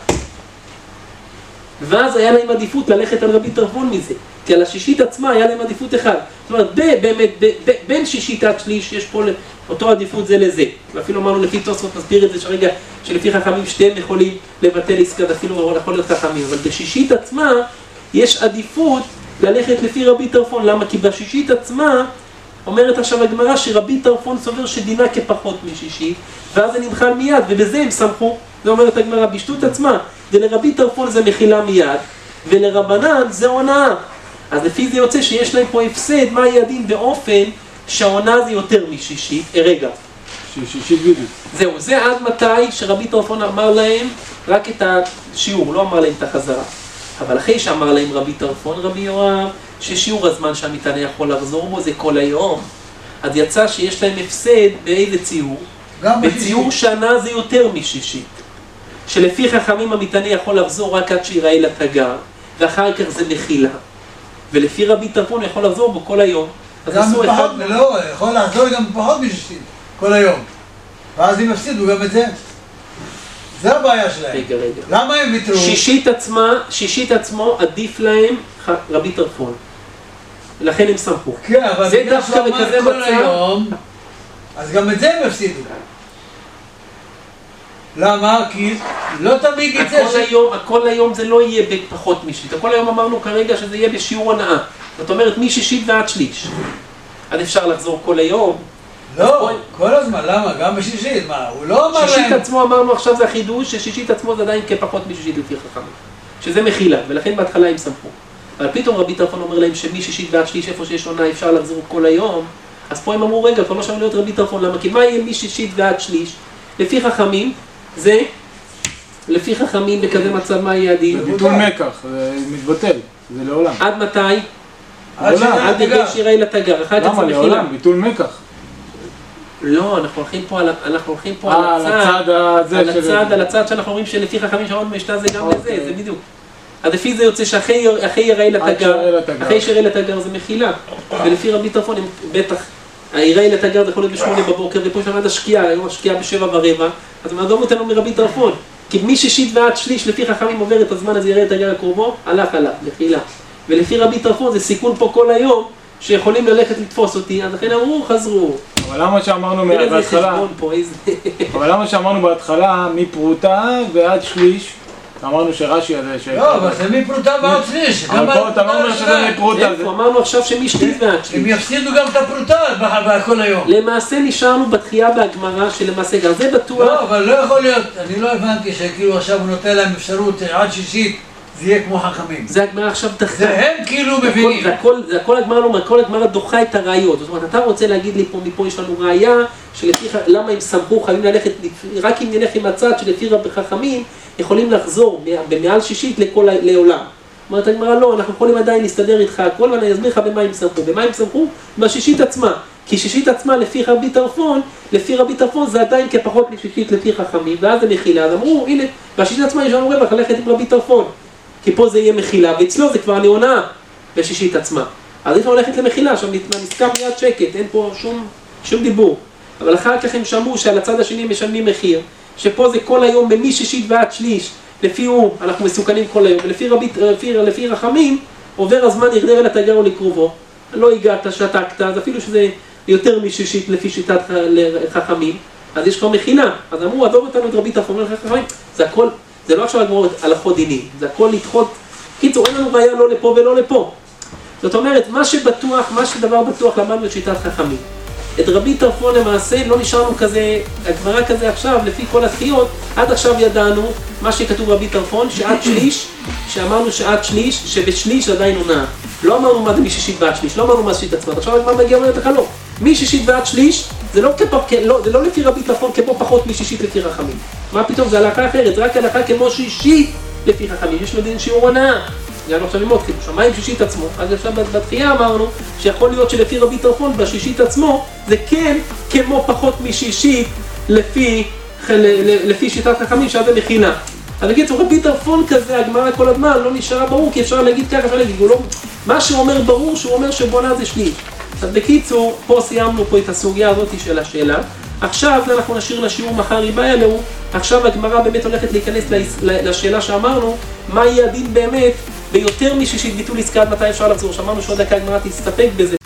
ואז היה להם עדיפות ללכת על רבי טרפון מזה, כי על השישית עצמה היה להם עדיפות אחד. זאת אומרת, באמת, בין שישית עד שליש יש פה אותו עדיפות זה לזה. ואפילו אמרנו לפי תוספות מסביר את זה שרגע שלפי חכמים שתיהם יכולים לבטל עסקה, אפילו יכול להיות חכמים. אבל בשישית עצמה יש עדיפות ללכת לפי רבי טרפון. למה? כי בשישית עצמה אומרת עכשיו הגמרא שרבי טרפון סובר שדינה כפחות משישית, ואז זה נמחל מיד, ובזה הם שמחו. זה אומרת הגמרא, בשטות עצמה, ולרבי טרפון זה מחילה מיד, ולרבנן זה הונאה. אז לפי זה יוצא שיש להם פה הפסד, מה הידין באופן שההונאה זה יותר משישית. רגע. שישית בדיוק. זהו, זה עד מתי שרבי טרפון אמר להם רק את השיעור, לא אמר להם את החזרה. אבל אחרי שאמר להם רבי טרפון, רבי יואב, ששיעור הזמן שהמתנה יכול לחזור בו זה כל היום. אז יצא שיש להם הפסד באיזה ציור? בציור שנה זה יותר משישית. שלפי חכמים המתנה יכול לחזור רק עד שיראה לתגר, ואחר כך זה מחילה. ולפי רבי טרפון יכול לחזור בו כל היום. גם פחות, לא, יכול לחזור גם פחות משישית, כל היום. ואז הם יפסידו גם את זה. זה הבעיה שלהם. רגע. למה הם ויתרו? שישית עצמו עדיף להם רבי טרפון. לכן הם שמחו. כן, אבל זה דווקא בכזה כל היום, אז גם את זה הם יפסידו. למה? כי לא תמיד יצא הכל היום זה לא יהיה בפחות משישית. הכל היום אמרנו כרגע שזה יהיה בשיעור הנאה. זאת אומרת משישית ועד שליש. אז אפשר לחזור כל היום. לא, כל הזמן, למה? גם בשישית, מה? הוא לא אמר להם... שישית עצמו אמרנו עכשיו זה החידוש, ששישית עצמו זה עדיין כפחות משישית לפי חכמים. שזה מחילה, ולכן בהתחלה הם שמחו. אבל פתאום רבי טרפון אומר להם שמשישית ועד שליש איפה שיש עונה אפשר לחזור כל היום. אז פה הם אמרו רגע, כבר לא שם להיות רבי טרפון, למה? כי מה יהיה משישית ועד שליש? לפי חכמים, זה, לפי חכמים בכזה מצב מה יהיה הדין? זה ביטול מקח, זה מתבטל, זה לעולם. עד מתי? עד ידי שיראה לתגר, אחר כך זה מחילה. למה לעולם? ביטול מקח. לא, אנחנו הולכים פה על הצד שאנחנו אומרים שלפי חכמים שעוד משנה זה גם לזה, זה בדיוק. אז לפי זה יוצא שאחרי יראה לתגר, אחרי שיראה לתגר זה מחילה. ולפי רבי טרפון הם בטח, היראה לתגר זה יכול להיות ב8 בבוקר, ופה שם עד השקיעה, היום השקיעה ב7:15, אז מה דומה אותנו מרבי טרפון? כי משישית ועד שליש לפי חכמים עובר את הזמן הזה יראה לתגר הקרובו, הלך, מחילה. ולפי רבי טרפון זה סיכון פה כל היום, שיכולים ללכת לתפוס אותי, אז לכן אמרו, חזרו. אבל למה שאמרנו בהתחלה, מפרוטה ועד שליש, אמרנו שרש"י הזה... לא, אבל זה מפרוטה ועד שליש. אבל פה אתה לא אומר שזה מפרוטה. אמרנו עכשיו שמשתית ועד שליש. הם יפסידו גם את הפרוטה בכל היום. למעשה נשארנו בתחייה בהגמרא, שלמעשה גם זה בטוח. לא, אבל לא יכול להיות, אני לא הבנתי שכאילו עכשיו הוא נותן להם אפשרות עד שישית, זה יהיה כמו חכמים. זה הגמרא עכשיו דחה. זה הם כאילו מבינים. זה הכל הגמרא לא, כל הגמרא דוחה את הראיות. זאת אומרת, אתה רוצה להגיד לי פה, מפה יש לנו ראיה, למה הם שמחו, חייבים ללכת, רק אם נלך עם הצד שלפי רבי חכמים, יכולים לחזור במעל שישית לעולם. אומרת הגמרא לא, אנחנו יכולים עדיין להסתדר איתך הכל, ואני אסביר לך במה הם שמחו. במה הם שמחו? בשישית עצמה. כי שישית עצמה לפי רבי טרפון זה עדיין כפחות משישית לפי חכמים, ואז זה מחילה. אז אמרו, הנה, בשישית עצמה יש לנו רווח ללכת עם רבי טרפון. כי פה זה יהיה מחילה, ואצלו זה כבר הנאונה בשישית עצמה. אז אי אפשר ללכת למחילה, שם נסכם מיד שקט, אין פה שום דיבור. אבל אחר כך הם שמעו שעל הצד השני משלמים מחיר, שפה זה כל היום משישית ועד שליש, לפי הוא, אנחנו מסוכנים כל היום, ולפי רחמים, עובר הזמן ירדר אל התגר או לקרובו, לא הגעת, שתקת, אז אפילו שזה יותר משישית לפי שיטת חכמים, אז יש כבר מחילה. אז אמרו, עזוב אותנו את רבי טרפון, זה הכל, זה לא עכשיו הגמרות הלכות דינים, זה הכל לדחות, קיצור, אין לנו ראיה לא לפה ולא לפה. זאת אומרת, מה שדבר בטוח למדנו את שיטת חכמים, את רבי טרפון למעשה לא נשארנו כזה, הגמרא כזה עכשיו, לפי כל התחיות, עד עכשיו ידענו מה שכתוב רבי טרפון, שעד שליש, שאמרנו שעד שליש, שבשליש עדיין עונה. לא אמרנו מה זה משישית ועד שליש, לא אמרנו מה שישית עצמת, עכשיו הגמרא מגיע אומרת לך לא. משישית ועד שליש, זה לא לפי רבי טרפון כמו פחות משישית לפי חכמים. מה פתאום, זה הלכה אחרת, זה רק הלכה כמו שישית לפי חכמים, יש לו דין שיעור עונה. הגענו עכשיו ללמוד חידוש, מה עם שישית עצמו? אז עכשיו בתחייה אמרנו שיכול להיות שלפי רבי טרפון בשישית עצמו זה כן כמו פחות משישית לפי שיטת חכמים שזה מחילה. אז נגיד רבי טרפון כזה, הגמרא כל הזמן לא נשארה ברור, כי אפשר להגיד ככה, אפשר להגיד, מה שהוא אומר ברור, שהוא אומר שבונה זה שליש. אז בקיצור, פה סיימנו פה את הסוגיה הזאת של השאלה. עכשיו אנחנו נשאיר לשיעור מחר ריבה אלו, עכשיו הגמרא באמת הולכת להיכנס לשאלה שאמרנו, מה יהיה הדין באמת ביותר משישית ביטול עסקה עד מתי אפשר לחזור. שאמרנו שעוד דקה הגמרא תסתפק בזה